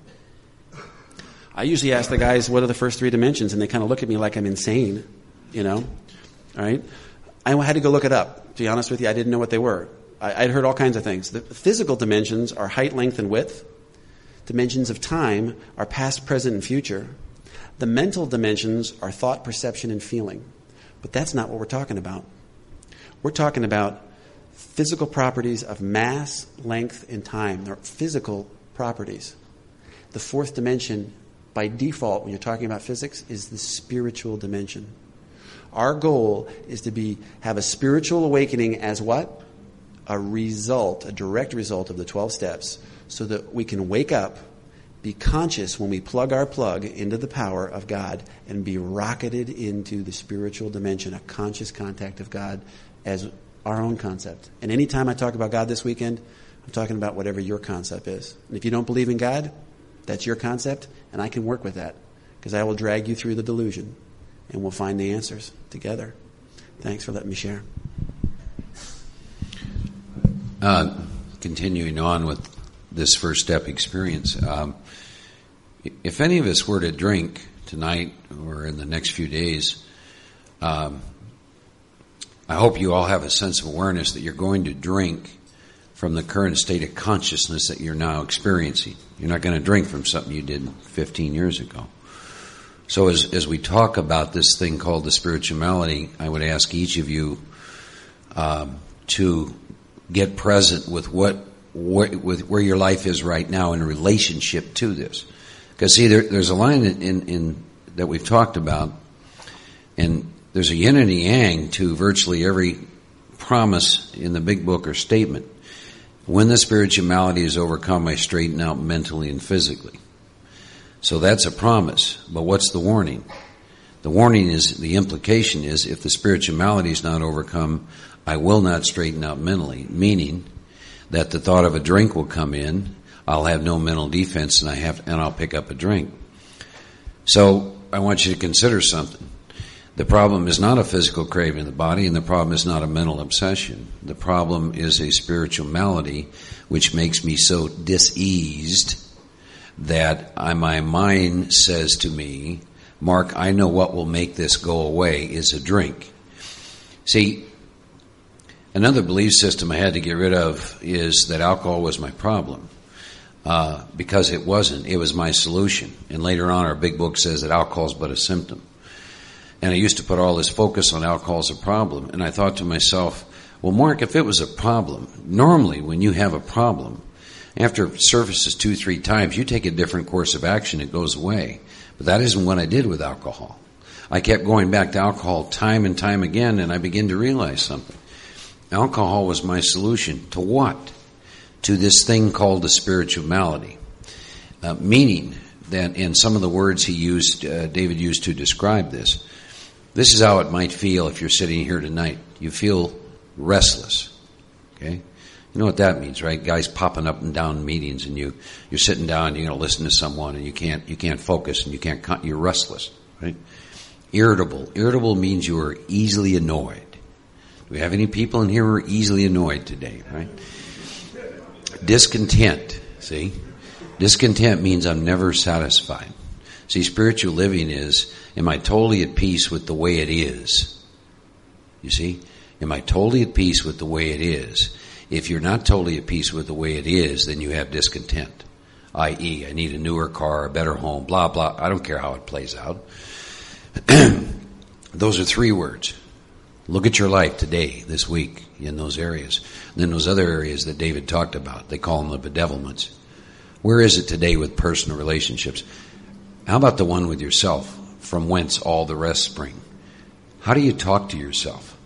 I usually ask the guys, what are the first 3 dimensions? And they kind of look at me like I'm insane, All right? I had to go look it up. To be honest with you, I didn't know what they were. I'd heard all kinds of things. The physical dimensions are height, length, and width. Dimensions of time are past, present, and future. The mental dimensions are thought, perception, and feeling. But that's not what we're talking about. We're talking about physical properties of mass, length, and time. They're physical properties. The 4th dimension, by default, when you're talking about physics, is the spiritual dimension. Our goal is to have a spiritual awakening as what? A direct result of the 12 steps, so that we can wake up, be conscious when we plug our plug into the power of God, and be rocketed into the spiritual dimension, a conscious contact of God as our own concept. And anytime I talk about God this weekend, I'm talking about whatever your concept is. And if you don't believe in God, that's your concept, and I can work with that, because I will drag you through the delusion, and we'll find the answers together. Thanks for letting me share. Continuing on with this first step experience, if any of us were to drink tonight or in the next few days, I hope you all have a sense of awareness that you're going to drink from the current state of consciousness that you're now experiencing. You're not going to drink from something you did 15 years ago. So as we talk about this thing called the spirituality, I would ask each of you to get present with with where your life is right now in relationship to this. Because see, there's a line in that we've talked about, and there's a yin and a yang to virtually every promise in the big book or statement. When the spiritual malady is overcome, I straighten out mentally and physically. So that's a promise. But what's the warning? The warning is, the implication is, if the spiritual malady is not overcome, I will not straighten out mentally, meaning that the thought of a drink will come in, I'll have no mental defense, and I'll pick up a drink. So I want you to consider something. The problem is not a physical craving in the body, and the problem is not a mental obsession. The problem is a spiritual malady, which makes me so diseased that my mind says to me, Mark, I know what will make this go away is a drink. See, another belief system I had to get rid of is that alcohol was my problem. Because it wasn't. It was my solution. And later on, our big book says that alcohol is but a symptom. And I used to put all this focus on alcohol as a problem. And I thought to myself, well, Mark, if it was a problem, normally when you have a problem, after it surfaces 2-3 times, you take a different course of action, it goes away. But that isn't what I did with alcohol. I kept going back to alcohol time and time again, and I began to realize something. Alcohol was my solution. To what? To this thing called a spiritual malady. Meaning that, in some of the words he used, David used to describe this, this is how it might feel if you're sitting here tonight. You feel restless. Okay? You know what that means, right? Guys popping up and down in meetings, and you're sitting down, and you're going to listen to someone, and you can't focus, and you're restless, right? Irritable. Irritable means you are easily annoyed. Do we have any people in here who are easily annoyed today, right? Discontent. See? Discontent means I'm never satisfied. See, spiritual living is, am I totally at peace with the way it is? You see? Am I totally at peace with the way it is? If you're not totally at peace with the way it is, then you have discontent. I.e., I need a newer car, a better home, blah, blah. I don't care how it plays out. Those are 3 words. Look at your life today, this week, in those areas. And then those other areas that David talked about, they call them the bedevilments. Where is it today with personal relationships? How about the one with yourself, from whence all the rest spring? How do you talk to yourself?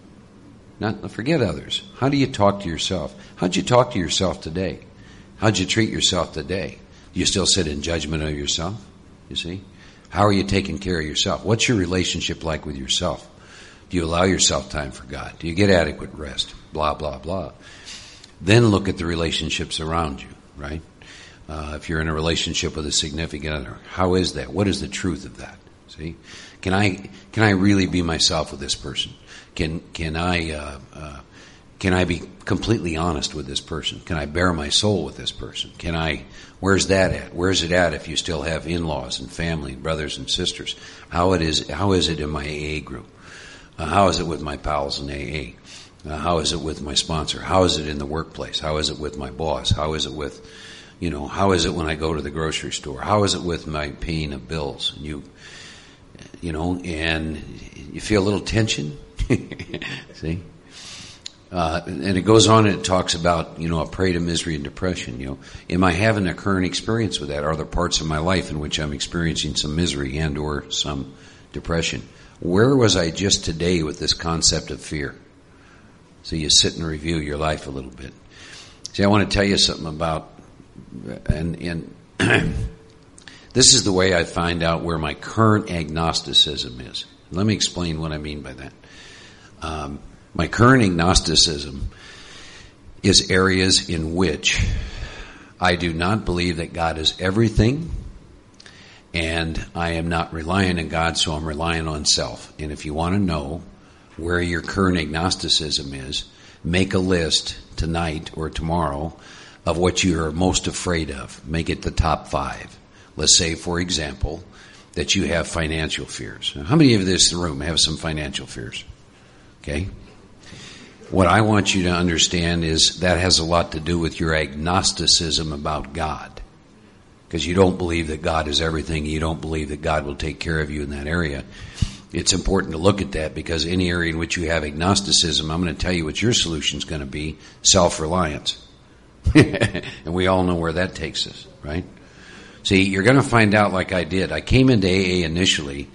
Not forget others. How do you talk to yourself? How'd you talk to yourself today? How'd you treat yourself today? Do you still sit in judgment of yourself? You see? How are you taking care of yourself? What's your relationship like with yourself? Do you allow yourself time for God? Do you get adequate rest? Blah, blah, blah. Then look at the relationships around you, right? If you're in a relationship with a significant other, how is that? What is the truth of that? See? Can I really be myself with this person? Can I be completely honest with this person? Can I bare my soul with this person? Where's that at? Where's it at if you still have in-laws and family, brothers and sisters? How is it in my AA group? How is it with my pals in AA? How is it with my sponsor? How is it in the workplace? How is it with my boss? How is it with, how is it when I go to the grocery store? How is it with my paying of bills? And you feel a little tension. See? And it goes on and it talks about, a prey to misery and depression. Am I having a current experience with that? Are there parts of my life in which I'm experiencing some misery and or some depression? Where was I just today with this concept of fear? So you sit and review your life a little bit. See, I want to tell you something about, and this is the way I find out where my current agnosticism is. Let me explain what I mean by that. My current agnosticism is areas in which I do not believe that God is everything, and I am not relying on God, so I'm relying on self. And if you want to know where your current agnosticism is, make a list tonight or tomorrow of what you are most afraid of. Make it the top 5. Let's say, for example, that you have financial fears. Now, how many of this in the room have some financial fears? Okay? What I want you to understand is that has a lot to do with your agnosticism about God. Because you don't believe that God is everything. You don't believe that God will take care of you in that area. It's important to look at that, because any area in which you have agnosticism, I'm going to tell you what your solution is going to be: self-reliance. And we all know where that takes us, right? See, you're going to find out like I did. I came into AA initially,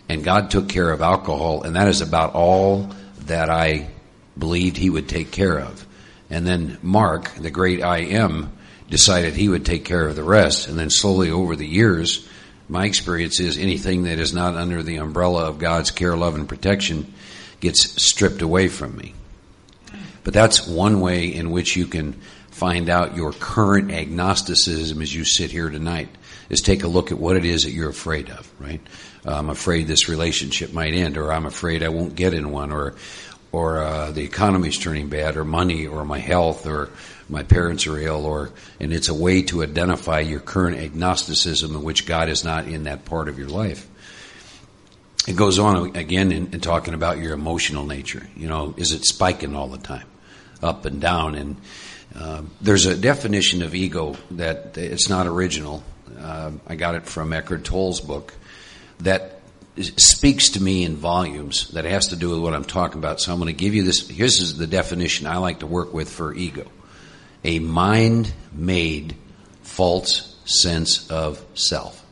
And God took care of alcohol, and that is about all that I believed he would take care of. And then Mark, the great I Am, decided he would take care of the rest. And then slowly over the years, my experience is anything that is not under the umbrella of God's care, love, and protection gets stripped away from me. But that's one way in which you can find out your current agnosticism as you sit here tonight, is take a look at what it is that you're afraid of, right? I'm afraid this relationship might end, or I'm afraid I won't get in one, or the economy's turning bad, or money, or my health, or my parents are ill, and it's a way to identify your current agnosticism in which God is not in that part of your life. It goes on again in talking about your emotional nature. Is it spiking all the time, up and down? And there's a definition of ego that it's not original. I got it from Eckhart Tolle's book that speaks to me in volumes that has to do with what I'm talking about. So I'm going to give you this. Here's the definition I like to work with for ego. A mind-made false sense of self.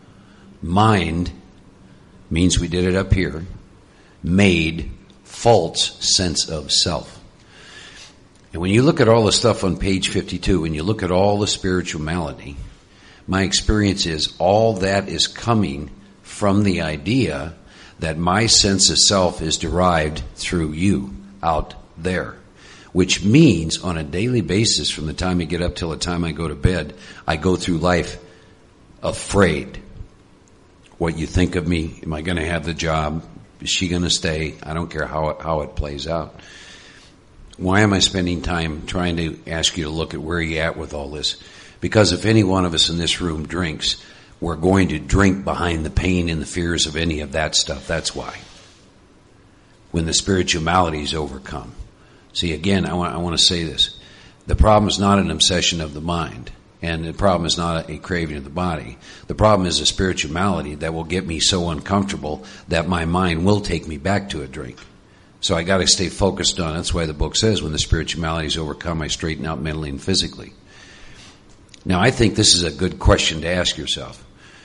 Mind means we did it up here. Made false sense of self. And when you look at all the stuff on page 52, and you look at all the spirituality, my experience is all that is coming from the idea that my sense of self is derived through you out there, which means on a daily basis from the time I get up till the time I go to bed, I go through life afraid. What you think of me? Am I going to have the job? Is she going to stay? I don't care how it plays out. Why am I spending time trying to ask you to look at where you're at with all this? Because if any one of us in this room drinks, we're going to drink behind the pain and the fears of any of that stuff. That's why. When the spirituality is overcome. See, again, I want to say this. The problem is not an obsession of the mind. And the problem is not a craving of the body. The problem is a spirituality that will get me so uncomfortable that my mind will take me back to a drink. So I got to stay focused on it. That's why the book says when the spirituality is overcome, I straighten out mentally and physically. Now, I think this is a good question to ask yourself.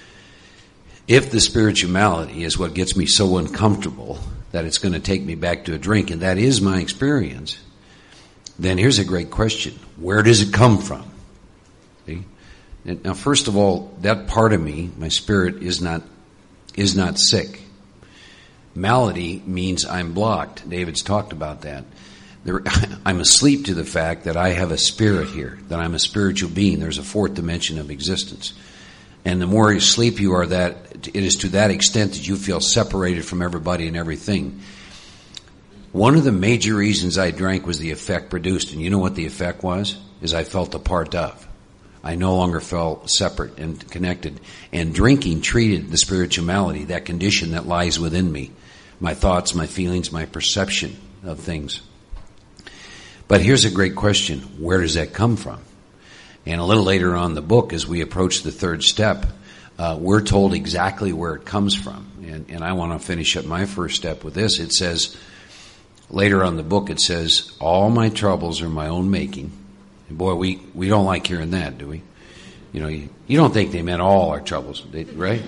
If the spirituality is what gets me so uncomfortable that it's going to take me back to a drink, and that is my experience, then here's a great question. Where does it come from? See? Now, first of all, that part of me, my spirit, is not sick. Malady means I'm blocked. David's talked about that. I'm asleep to the fact that I have a spirit here, that I'm a spiritual being. There's a fourth dimension of existence. And the more asleep you are, that it is to that extent that you feel separated from everybody and everything. One of the major reasons I drank was the effect produced. And you know what the effect was? Is I felt a part of. I no longer felt separate and connected. And drinking treated the spirituality, that condition that lies within me. My thoughts, my feelings, my perception of things. But here's a great question. Where does that come from? And a little later on in the book, as we approach the third step, we're told exactly where it comes from. And I want to finish up my first step with this. It says, later on in the book, it says, all my troubles are my own making. And boy, we don't like hearing that, do we? You don't think they meant all our troubles, right?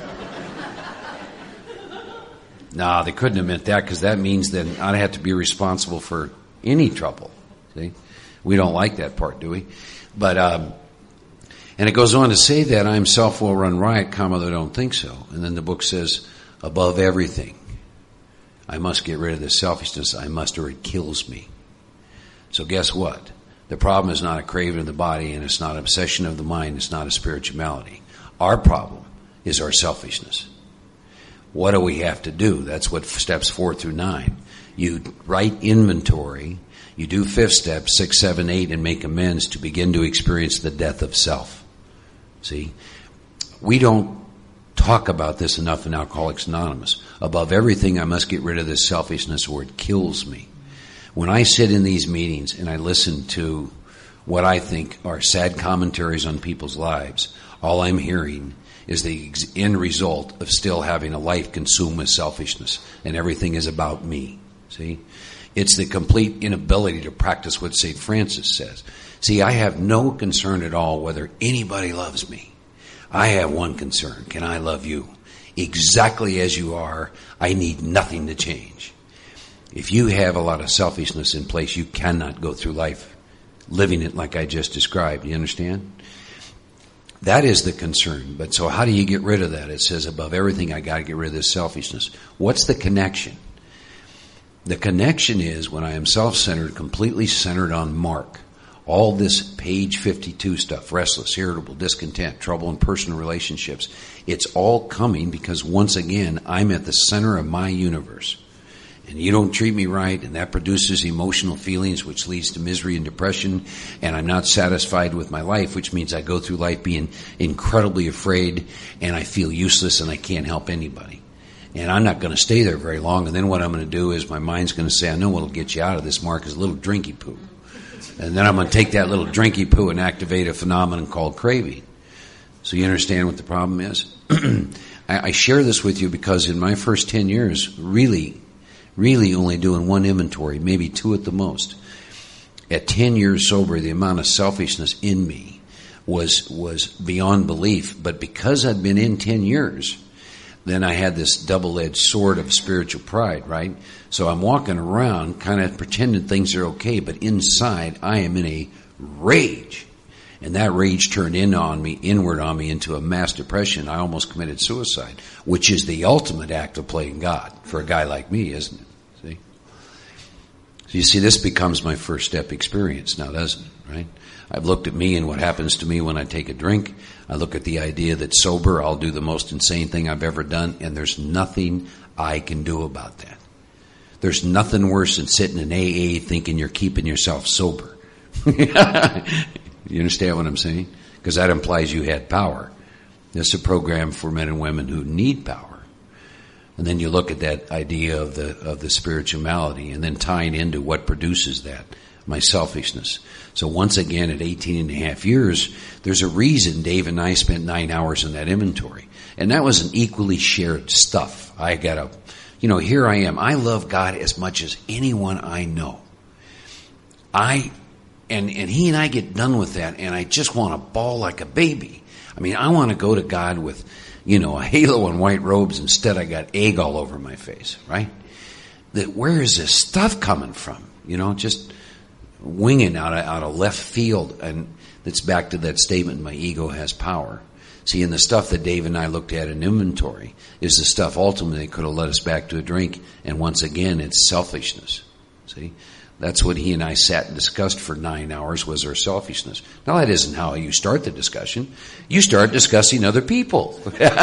No, they couldn't have meant that, because that means that I'd have to be responsible for any trouble. See? We don't like that part, do we? But, and it goes on to say that I himself will run riot, though I don't think so. And then the book says, above everything, I must get rid of this selfishness. I must, or it kills me. So guess what? The problem is not a craving of the body, and it's not an obsession of the mind. It's not a spirituality. Our problem is our selfishness. What do we have to do? That's what steps 4 through 9. You write inventory. You do 5th step, 6, 7, 8, and make amends to begin to experience the death of self. See? We don't talk about this enough in Alcoholics Anonymous. Above everything, I must get rid of this selfishness or it kills me. When I sit in these meetings and I listen to what I think are sad commentaries on people's lives, all I'm hearing is the end result of still having a life consumed with selfishness, and everything is about me. See? It's the complete inability to practice what St. Francis says. See, I have no concern at all whether anybody loves me. I have one concern. Can I love you? exactly as you are. I need nothing to change. If you have a lot of selfishness in place, you cannot go through life living it like I just described. You understand? That is the concern. But so how do you get rid of that? It says above everything, I got to get rid of this selfishness. What's the connection? The connection is when I am self-centered, completely centered on Mark. All this page 52 stuff, restless, irritable, discontent, trouble in personal relationships, it's all coming because once again, I'm at the center of my universe. And you don't treat me right, and that produces emotional feelings, which leads to misery and depression, and I'm not satisfied with my life, which means I go through life being incredibly afraid, and I feel useless, and I can't help anybody. And I'm not going to stay there very long, and then what I'm going to do is my mind's going to say, I know what'll get you out of this, Mark, is a little drinky poo. And then I'm going to take that little drinky poo and activate a phenomenon called craving. So you understand what the problem is? I share this with you because in my first 10 years, really only doing one inventory, maybe two at the most. At 10 years sober, the amount of selfishness in me was beyond belief. But because I'd been in 10 years, then I had this double-edged sword of spiritual pride, right? So I'm walking around kind of pretending things are okay, but inside I am in a rage. And that rage turned inward on me into a mass depression. I almost committed suicide, which is the ultimate act of playing God for a guy like me, isn't it? See? So you see, this becomes my first step experience now, doesn't it? Right? I've looked at me and what happens to me when I take a drink. I look at the idea that sober, I'll do the most insane thing I've ever done, and there's nothing I can do about that. There's nothing worse than sitting in AA thinking you're keeping yourself sober. You understand what I'm saying? Because that implies you had power. This is a program for men and women who need power. And then you look at that idea of the spirituality and then tying into what produces that, my selfishness. So once again, at 18 and a half years, there's a reason Dave and I spent 9 hours in that inventory. And that was an equally shared stuff. I got here I am. I love God as much as anyone I know. And he and I get done with that, and I just want to bawl like a baby. I mean, I want to go to God with, a halo and white robes. Instead, I got egg all over my face, right? That where is this stuff coming from? Just winging out of left field. And that's back to that statement, my ego has power. See, and the stuff that Dave and I looked at in inventory is the stuff ultimately could have led us back to a drink. And once again, it's selfishness. See? That's what he and I sat and discussed for 9 hours was our selfishness. Now, that isn't how you start the discussion. You start discussing other people.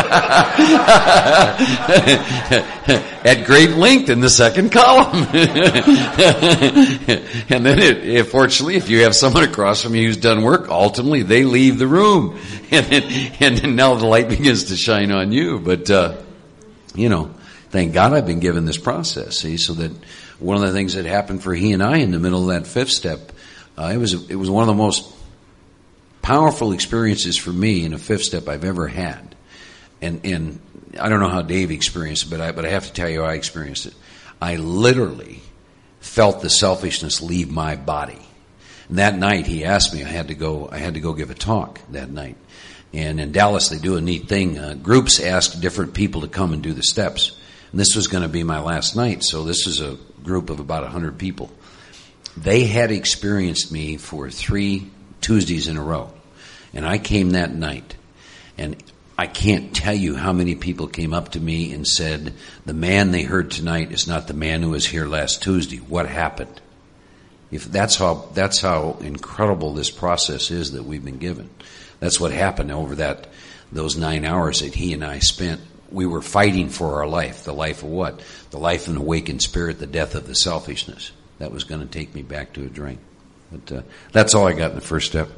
At great length in the second column. And then, fortunately, if you have someone across from you who's done work, ultimately they leave the room. And then now the light begins to shine on you. But, thank God I've been given this process, see, so that one of the things that happened for he and I in the middle of that fifth step, it was one of the most powerful experiences for me in a fifth step I've ever had. And I don't know how Dave experienced it, but I have to tell you how I experienced it. I literally felt the selfishness leave my body. And that night he asked me, I had to go give a talk that night. And in Dallas they do a neat thing. Groups ask different people to come and do the steps. And this was going to be my last night, so this is a group of about 100 people. They had experienced me for 3 Tuesdays in a row. And I came that night. And I can't tell you how many people came up to me and said, the man they heard tonight is not the man who was here last Tuesday. What happened? If that's how incredible this process is that we've been given. That's what happened over those 9 hours that he and I spent. We were fighting for our life. The life of what? The life of an awakened spirit, the death of the selfishness. That was going to take me back to a drink. But that's all I got in the first step.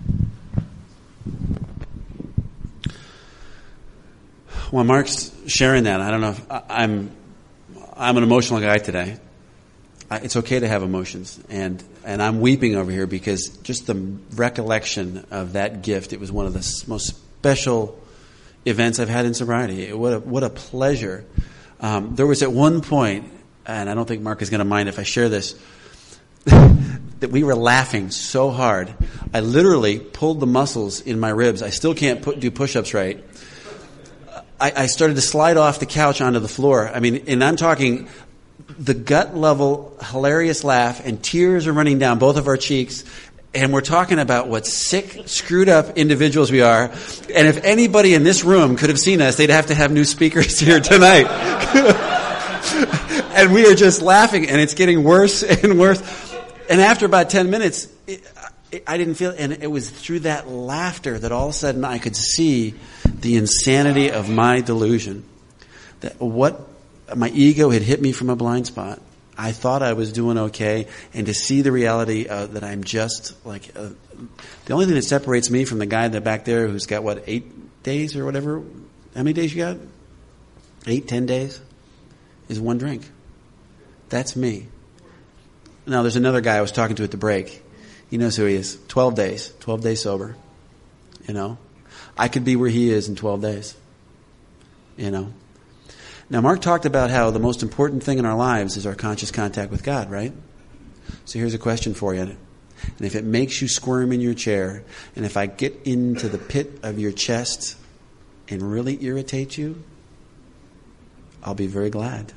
Well, Mark's sharing that. I don't know if I'm an emotional guy today. It's okay to have emotions, and I'm weeping over here because just the recollection of that gift. It was one of the most special events I've had in sobriety. What a pleasure. There was at one point, and I don't think Mark is going to mind if I share this, that we were laughing so hard. I literally pulled the muscles in my ribs. I still can't do push-ups right. I started to slide off the couch onto the floor. I mean, and I'm talking the gut level, hilarious laugh, and tears are running down both of our cheeks. And we're talking about what sick, screwed up individuals we are. And if anybody in this room could have seen us, they'd have to have new speakers here tonight. And we are just laughing, and it's getting worse and worse. And after about 10 minutes, I didn't feel, and it was through that laughter that all of a sudden I could see the insanity of my delusion. That what my ego had hit me from a blind spot. I thought I was doing okay, and to see the reality that I'm just like the only thing that separates me from the guy that back there who's got 8 days or whatever. How many days you got? 8, 10 days is one drink. That's me. Now there's another guy I was talking to at the break. He knows who he is. 12 days sober. You know, I could be where he is in 12 days. You know. Now, Mark talked about how the most important thing in our lives is our conscious contact with God, right? So here's a question for you. And if it makes you squirm in your chair, and if I get into the pit of your chest and really irritate you, I'll be very glad.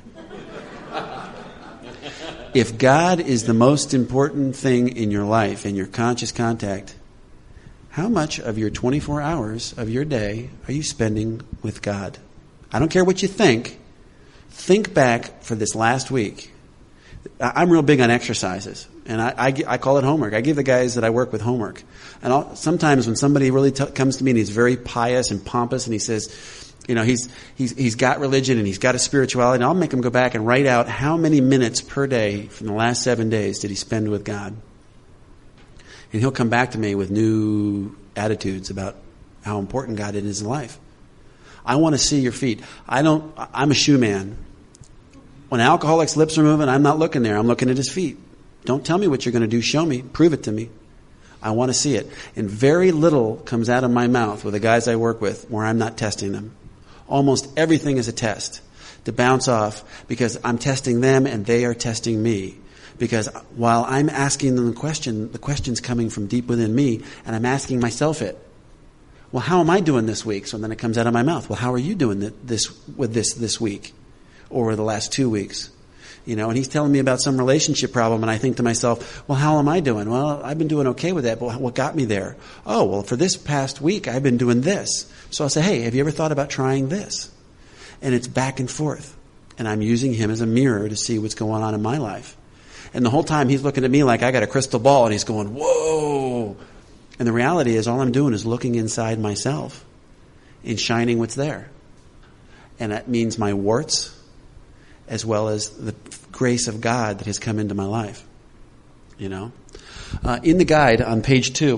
If God is the most important thing in your life, in your conscious contact, how much of your 24 hours of your day are you spending with God? I don't care what you think. Think back for this last week. I'm real big on exercises, and I call it homework. I give the guys that I work with homework. And sometimes when somebody really comes to me and he's very pious and pompous and he says, you know, he's got religion and he's got a spirituality, and I'll make him go back and write out how many minutes per day from the last 7 days did he spend with God. And he'll come back to me with new attitudes about how important God is in his life. I want to see your feet. I'm a shoe man. When an alcoholic's lips are moving, I'm not looking there. I'm looking at his feet. Don't tell me what you're going to do. Show me. Prove it to me. I want to see it. And very little comes out of my mouth with the guys I work with where I'm not testing them. Almost everything is a test to bounce off because I'm testing them and they are testing me. Because while I'm asking them the question's coming from deep within me, and I'm asking myself it. Well, how am I doing this week? So then it comes out of my mouth. Well, how are you doing this week? Or the last 2 weeks? You know, and he's telling me about some relationship problem, and I think to myself, well, how am I doing? Well, I've been doing okay with that, but what got me there? Oh, well, for this past week, I've been doing this. So I'll say, hey, have you ever thought about trying this? And it's back and forth. And I'm using him as a mirror to see what's going on in my life. And the whole time he's looking at me like I got a crystal ball, and he's going, whoa. And the reality is all I'm doing is looking inside myself and shining what's there. And that means my warts as well as the grace of God that has come into my life. You know? In the guide on page 3.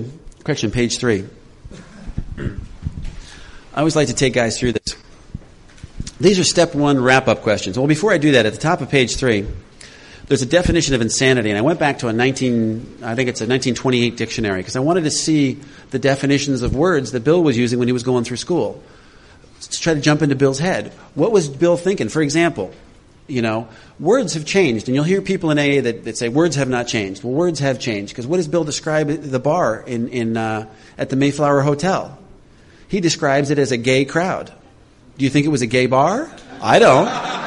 I always like to take guys through this. These are step 1 wrap-up questions. Well, before I do that, at the top of page 3, there's a definition of insanity, and I went back to a 1928 dictionary because I wanted to see the definitions of words that Bill was using when he was going through school. To try to jump into Bill's head. What was Bill thinking? For example, you know, words have changed, and you'll hear people in AA that say words have not changed. Well, words have changed because what does Bill describe the bar at the Mayflower Hotel? He describes it as a gay crowd. Do you think it was a gay bar? I don't.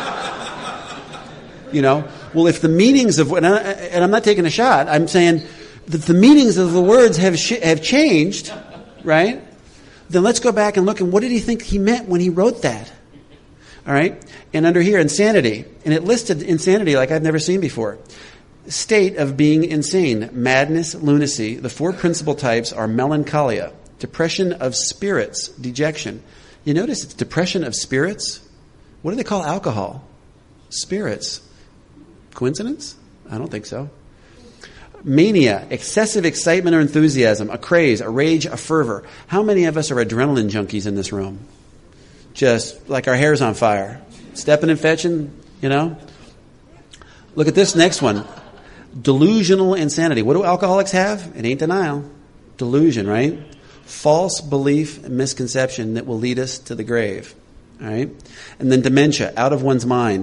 You know, well, if the meanings of, and I'm not taking a shot, I'm saying that the meanings of the words have changed, right? Then let's go back and look at what did he think he meant when he wrote that? All right? And under here, insanity. And it listed insanity like I've never seen before. State of being insane, madness, lunacy. The 4 principal types are melancholia, depression of spirits, dejection. You notice it's depression of spirits? What do they call alcohol? Spirits. Coincidence? I don't think so. Mania, excessive excitement or enthusiasm, a craze, a rage, a fervor. How many of us are adrenaline junkies in this room? Just like our hair's on fire. Stepping and fetching, you know? Look at this next one. Delusional insanity. What do alcoholics have? It ain't denial. Delusion, right? False belief and misconception that will lead us to the grave. All right? And then dementia, out of one's mind.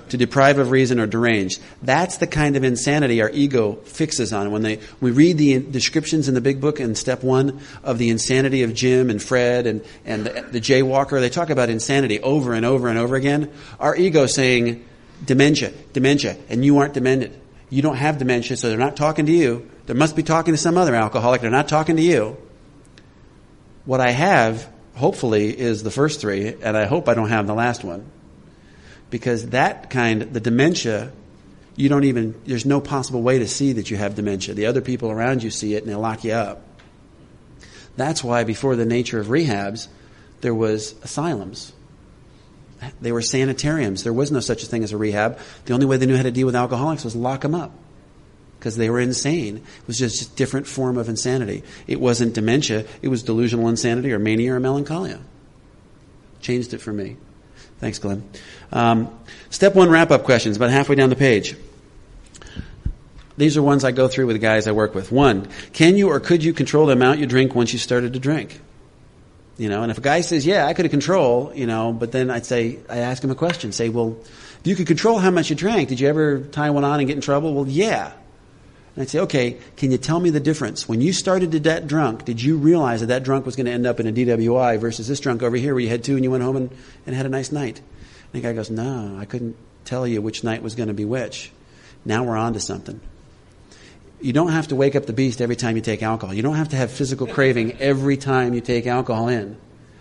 to deprive of reason, or deranged. That's the kind of insanity our ego fixes on. When we read the descriptions in the big book in step 1 of the insanity of Jim and Fred and the jaywalker, they talk about insanity over and over and over again. Our ego saying, dementia, and you aren't demented. You don't have dementia, so they're not talking to you. They must be talking to some other alcoholic. They're not talking to you. What I have, hopefully, is the first 3, and I hope I don't have the last one. Because the dementia, there's no possible way to see that you have dementia. The other people around you see it and they lock you up. That's why before the nature of rehabs, there was asylums. They were sanitariums. There was no such a thing as a rehab. The only way they knew how to deal with alcoholics was lock them up. Because they were insane. It was just a different form of insanity. It wasn't dementia. It was delusional insanity or mania or melancholia. Changed it for me. Thanks, Glenn. Step 1 wrap-up questions, about halfway down the page. These are ones I go through with the guys I work with. 1, can you or could you control the amount you drink once you started to drink? And if a guy says, yeah, I could control, but then I ask him a question. Say, well, if you could control how much you drank, did you ever tie one on and get in trouble? Well, yeah. And I'd say, okay, can you tell me the difference? When you started to get drunk, did you realize that drunk was going to end up in a DWI versus this drunk over here where you had 2 and you went home and had a nice night? And the guy goes, no, I couldn't tell you which night was going to be which. Now we're on to something. You don't have to wake up the beast every time you take alcohol. You don't have to have physical craving every time you take alcohol in.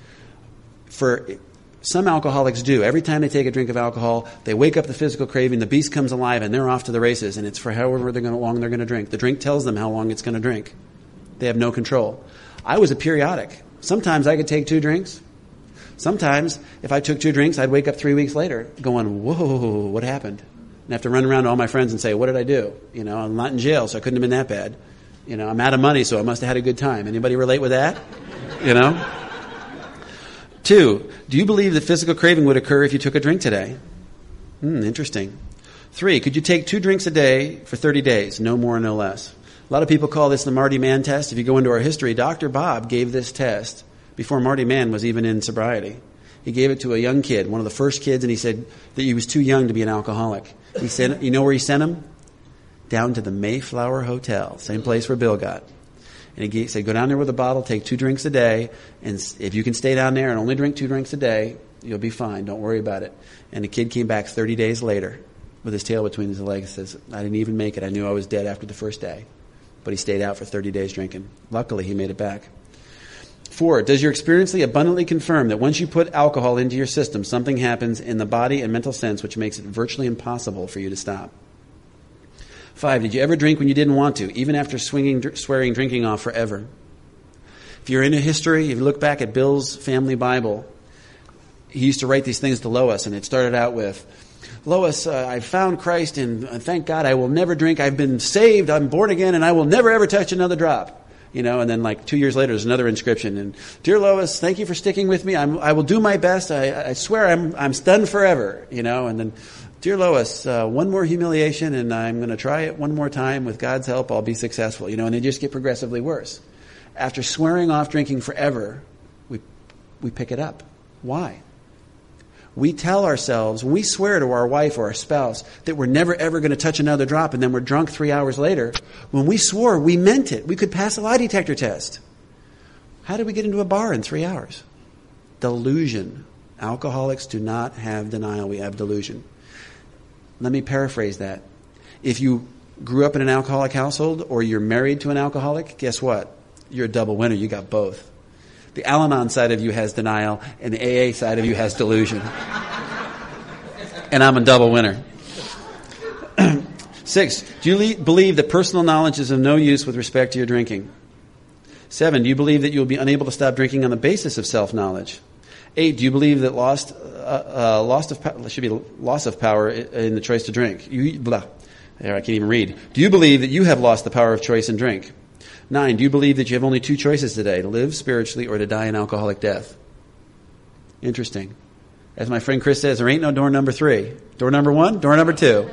Some alcoholics do. Every time they take a drink of alcohol, they wake up the physical craving, the beast comes alive, and they're off to the races, and it's for however long they're going to drink. The drink tells them how long it's going to drink. They have no control. I was a periodic. Sometimes I could take 2 drinks. Sometimes, if I took 2 drinks, I'd wake up 3 weeks later going, whoa, what happened? And have to run around to all my friends and say, what did I do? I'm not in jail, so I couldn't have been that bad. I'm out of money, so I must have had a good time. Anybody relate with that? 2, do you believe that physical craving would occur if you took a drink today? Interesting. 3, could you take 2 drinks a day for 30 days? No more, no less. A lot of people call this the Marty Mann test. If you go into our history, Dr. Bob gave this test before Marty Mann was even in sobriety. He gave it to a young kid, one of the first kids, and he said that he was too young to be an alcoholic. He said, you know where he sent him? Down to the Mayflower Hotel, same place where Bill got. And he said, go down there with a bottle, take 2 drinks a day, and if you can stay down there and only drink 2 drinks a day, you'll be fine. Don't worry about it. And the kid came back 30 days later with his tail between his legs and says, I didn't even make it. I knew I was dead after the first day. But he stayed out for 30 days drinking. Luckily, he made it back. 4, does your experience abundantly confirm that once you put alcohol into your system, something happens in the body and mental sense which makes it virtually impossible for you to stop? 5, did you ever drink when you didn't want to, even after swearing drinking off forever? If you're into history, if you look back at Bill's family Bible, he used to write these things to Lois, and it started out with, Lois, I found Christ, and thank God I will never drink. I've been saved, I'm born again, and I will never ever touch another drop. And then 2 years later, there's another inscription. And dear Lois, thank you for sticking with me. I will do my best. I swear I'm stunned forever. And then, dear Lois, one more humiliation, and I'm going to try it one more time. With God's help, I'll be successful. And they just get progressively worse. After swearing off drinking forever, we pick it up. Why? We tell ourselves, when we swear to our wife or our spouse that we're never ever going to touch another drop, and then we're drunk 3 hours later, when we swore, we meant it. We could pass a lie detector test. How did we get into a bar in 3 hours? Delusion. Alcoholics do not have denial. We have delusion. Let me paraphrase that. If you grew up in an alcoholic household or you're married to an alcoholic, guess what? You're a double winner. You got both. The Al-Anon side of you has denial, and the AA side of you has delusion. And I'm a double winner. 6, do you believe that personal knowledge is of no use with respect to your drinking? 7, do you believe that you will be unable to stop drinking on the basis of self-knowledge? 8, do you believe that loss of power in the choice to drink? I can't even read. Do you believe that you have lost the power of choice in drink? 9, do you believe that you have only 2 choices today, to live spiritually or to die an alcoholic death? Interesting. As my friend Chris says, there ain't no door number 3. Door number 1, door number 2.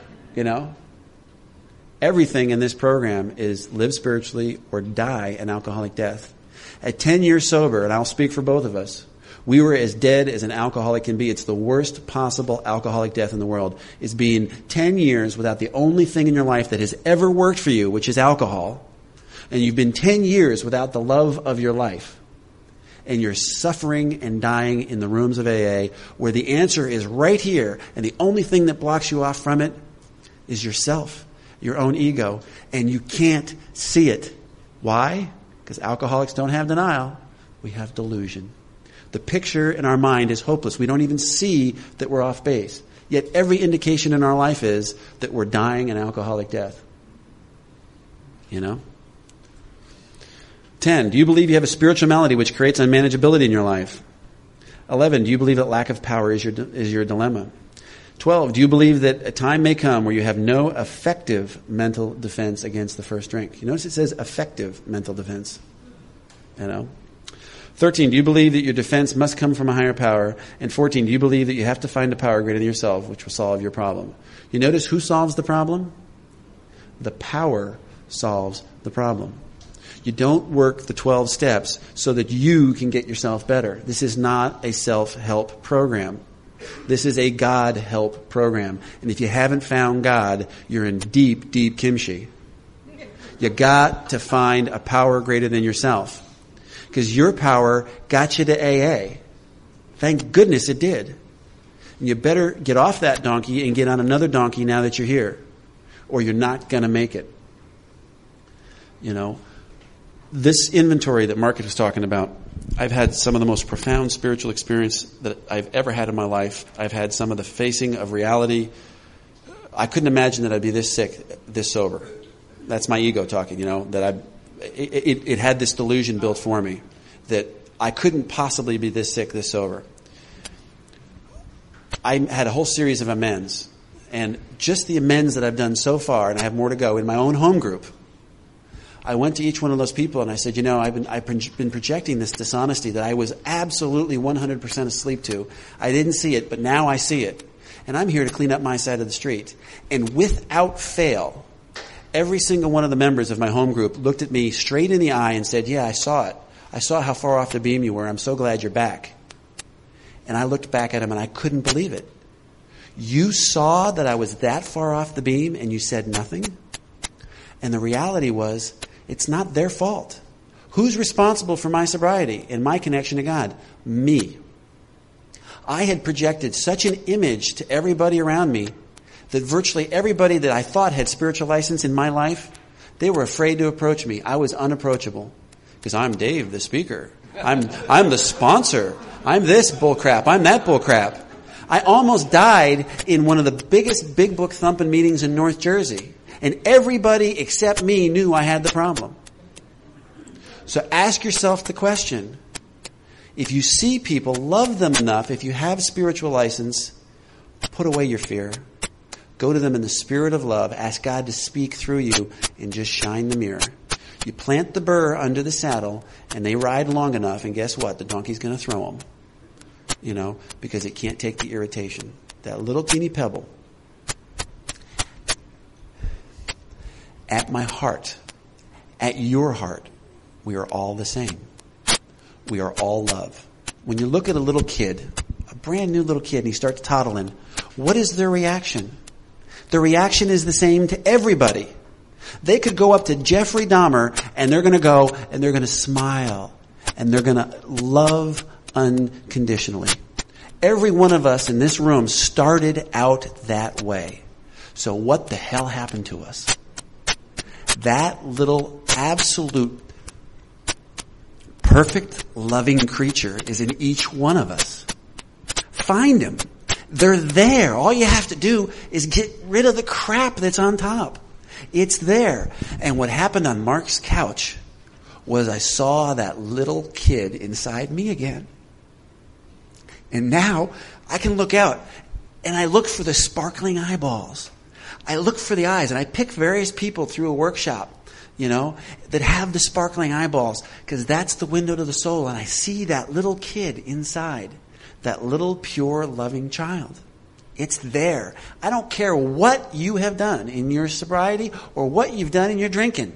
Everything in this program is live spiritually or die an alcoholic death. At 10 years sober, and I'll speak for both of us, We were as dead as an alcoholic can be. It's the worst possible alcoholic death in the world, is being 10 years without the only thing in your life that has ever worked for you, which is alcohol. And you've been 10 years without the love of your life. And you're suffering and dying in the rooms of AA, where the answer is right here, and the only thing that blocks you off from it is yourself, your own ego, and you can't see it. Why? Because alcoholics don't have denial. We have delusion. The picture in our mind is hopeless. We don't even see that we're off base. Yet every indication in our life is that we're dying an alcoholic death. You know? 10, do you believe you have a spiritual malady which creates unmanageability in your life? 11, do you believe that lack of power is your dilemma? 12, do you believe that a time may come where you have no effective mental defense against the first drink? You notice it says effective mental defense. You know? 13, do you believe that your defense must come from a higher power? And 14, do you believe that you have to find a power greater than yourself which will solve your problem? You notice who solves the problem? The power solves the problem. You don't work the 12 steps so that you can get yourself better. This is not a self-help program. This is a God-help program. And if you haven't found God, you're in deep, deep kimchi. You got to find a power greater than yourself. Because your power got you to AA. Thank goodness it did. And you better get off that donkey and get on another donkey now that you're here. Or you're not going to make it. You know, this inventory that Marcus was talking about, I've had some of the most profound spiritual experience that I've ever had in my life. I've had some of the facing of reality. I couldn't imagine that I'd be this sick, this sober. That's my ego talking, you know, that it had this delusion built for me that I couldn't possibly be this sick, this sober. I had a whole series of amends. And just the amends that I've done so far, and I have more to go, in my own home group, I went to each one of those people and I said, you know, I've been projecting this dishonesty that I was absolutely 100% asleep to. I didn't see it, but now I see it. And I'm here to clean up my side of the street. And without fail, every single one of the members of my home group looked at me straight in the eye and said, yeah, I saw it. I saw how far off the beam you were. I'm so glad you're back. And I looked back at him and I couldn't believe it. You saw that I was that far off the beam and you said nothing? And the reality was, it's not their fault. Who's responsible for my sobriety and my connection to God? Me. I had projected such an image to everybody around me that virtually everybody that I thought had spiritual license in my life, they were afraid to approach me. I was unapproachable. Because I'm Dave, the speaker. I'm the sponsor. I'm this bullcrap. I'm that bullcrap. I almost died in one of the biggest big book thumping meetings in North Jersey. And everybody except me knew I had the problem. So ask yourself the question. If you see people, love them enough, if you have spiritual license, put away your fear. Go to them in the spirit of love. Ask God to speak through you and just shine the mirror. You plant the burr under the saddle and they ride long enough and guess what? The donkey's going to throw them. You know, because it can't take the irritation. That little teeny pebble. At my heart, at your heart, we are all the same. We are all love. When you look at a little kid, a brand new little kid, and he starts toddling, what is their reaction? The reaction is the same to everybody. They could go up to Jeffrey Dahmer, and they're going to go, and they're going to smile, and they're going to love unconditionally. Every one of us in this room started out that way. So what the hell happened to us? That little absolute perfect loving creature is in each one of us. Find them. They're there. All you have to do is get rid of the crap that's on top. It's there. And what happened on Mark's couch was I saw that little kid inside me again. And now I can look out and I look for the sparkling eyeballs. I look for the eyes, and I pick various people through a workshop, you know, that have the sparkling eyeballs, because that's the window to the soul, and I see that little kid inside, that little pure loving child. It's there. I don't care what you have done in your sobriety or what you've done in your drinking.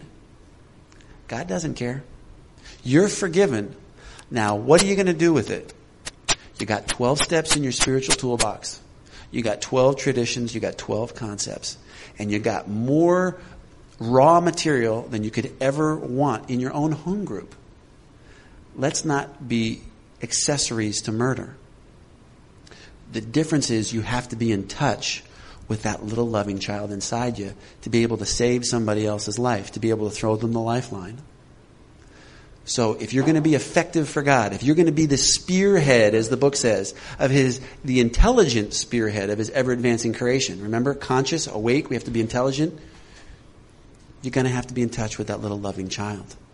God doesn't care. You're forgiven. Now, what are you going to do with it? You got 12 steps in your spiritual toolbox. You got 12 traditions. You got 12 concepts. And you got more raw material than you could ever want in your own home group. Let's not be accessories to murder. The difference is you have to be in touch with that little loving child inside you to be able to save somebody else's life, to be able to throw them the lifeline. So if you're going to be effective for God, if you're going to be the spearhead, as the book says, of the intelligent spearhead of his ever-advancing creation, remember, conscious, awake, we have to be intelligent, you're going to have to be in touch with that little loving child.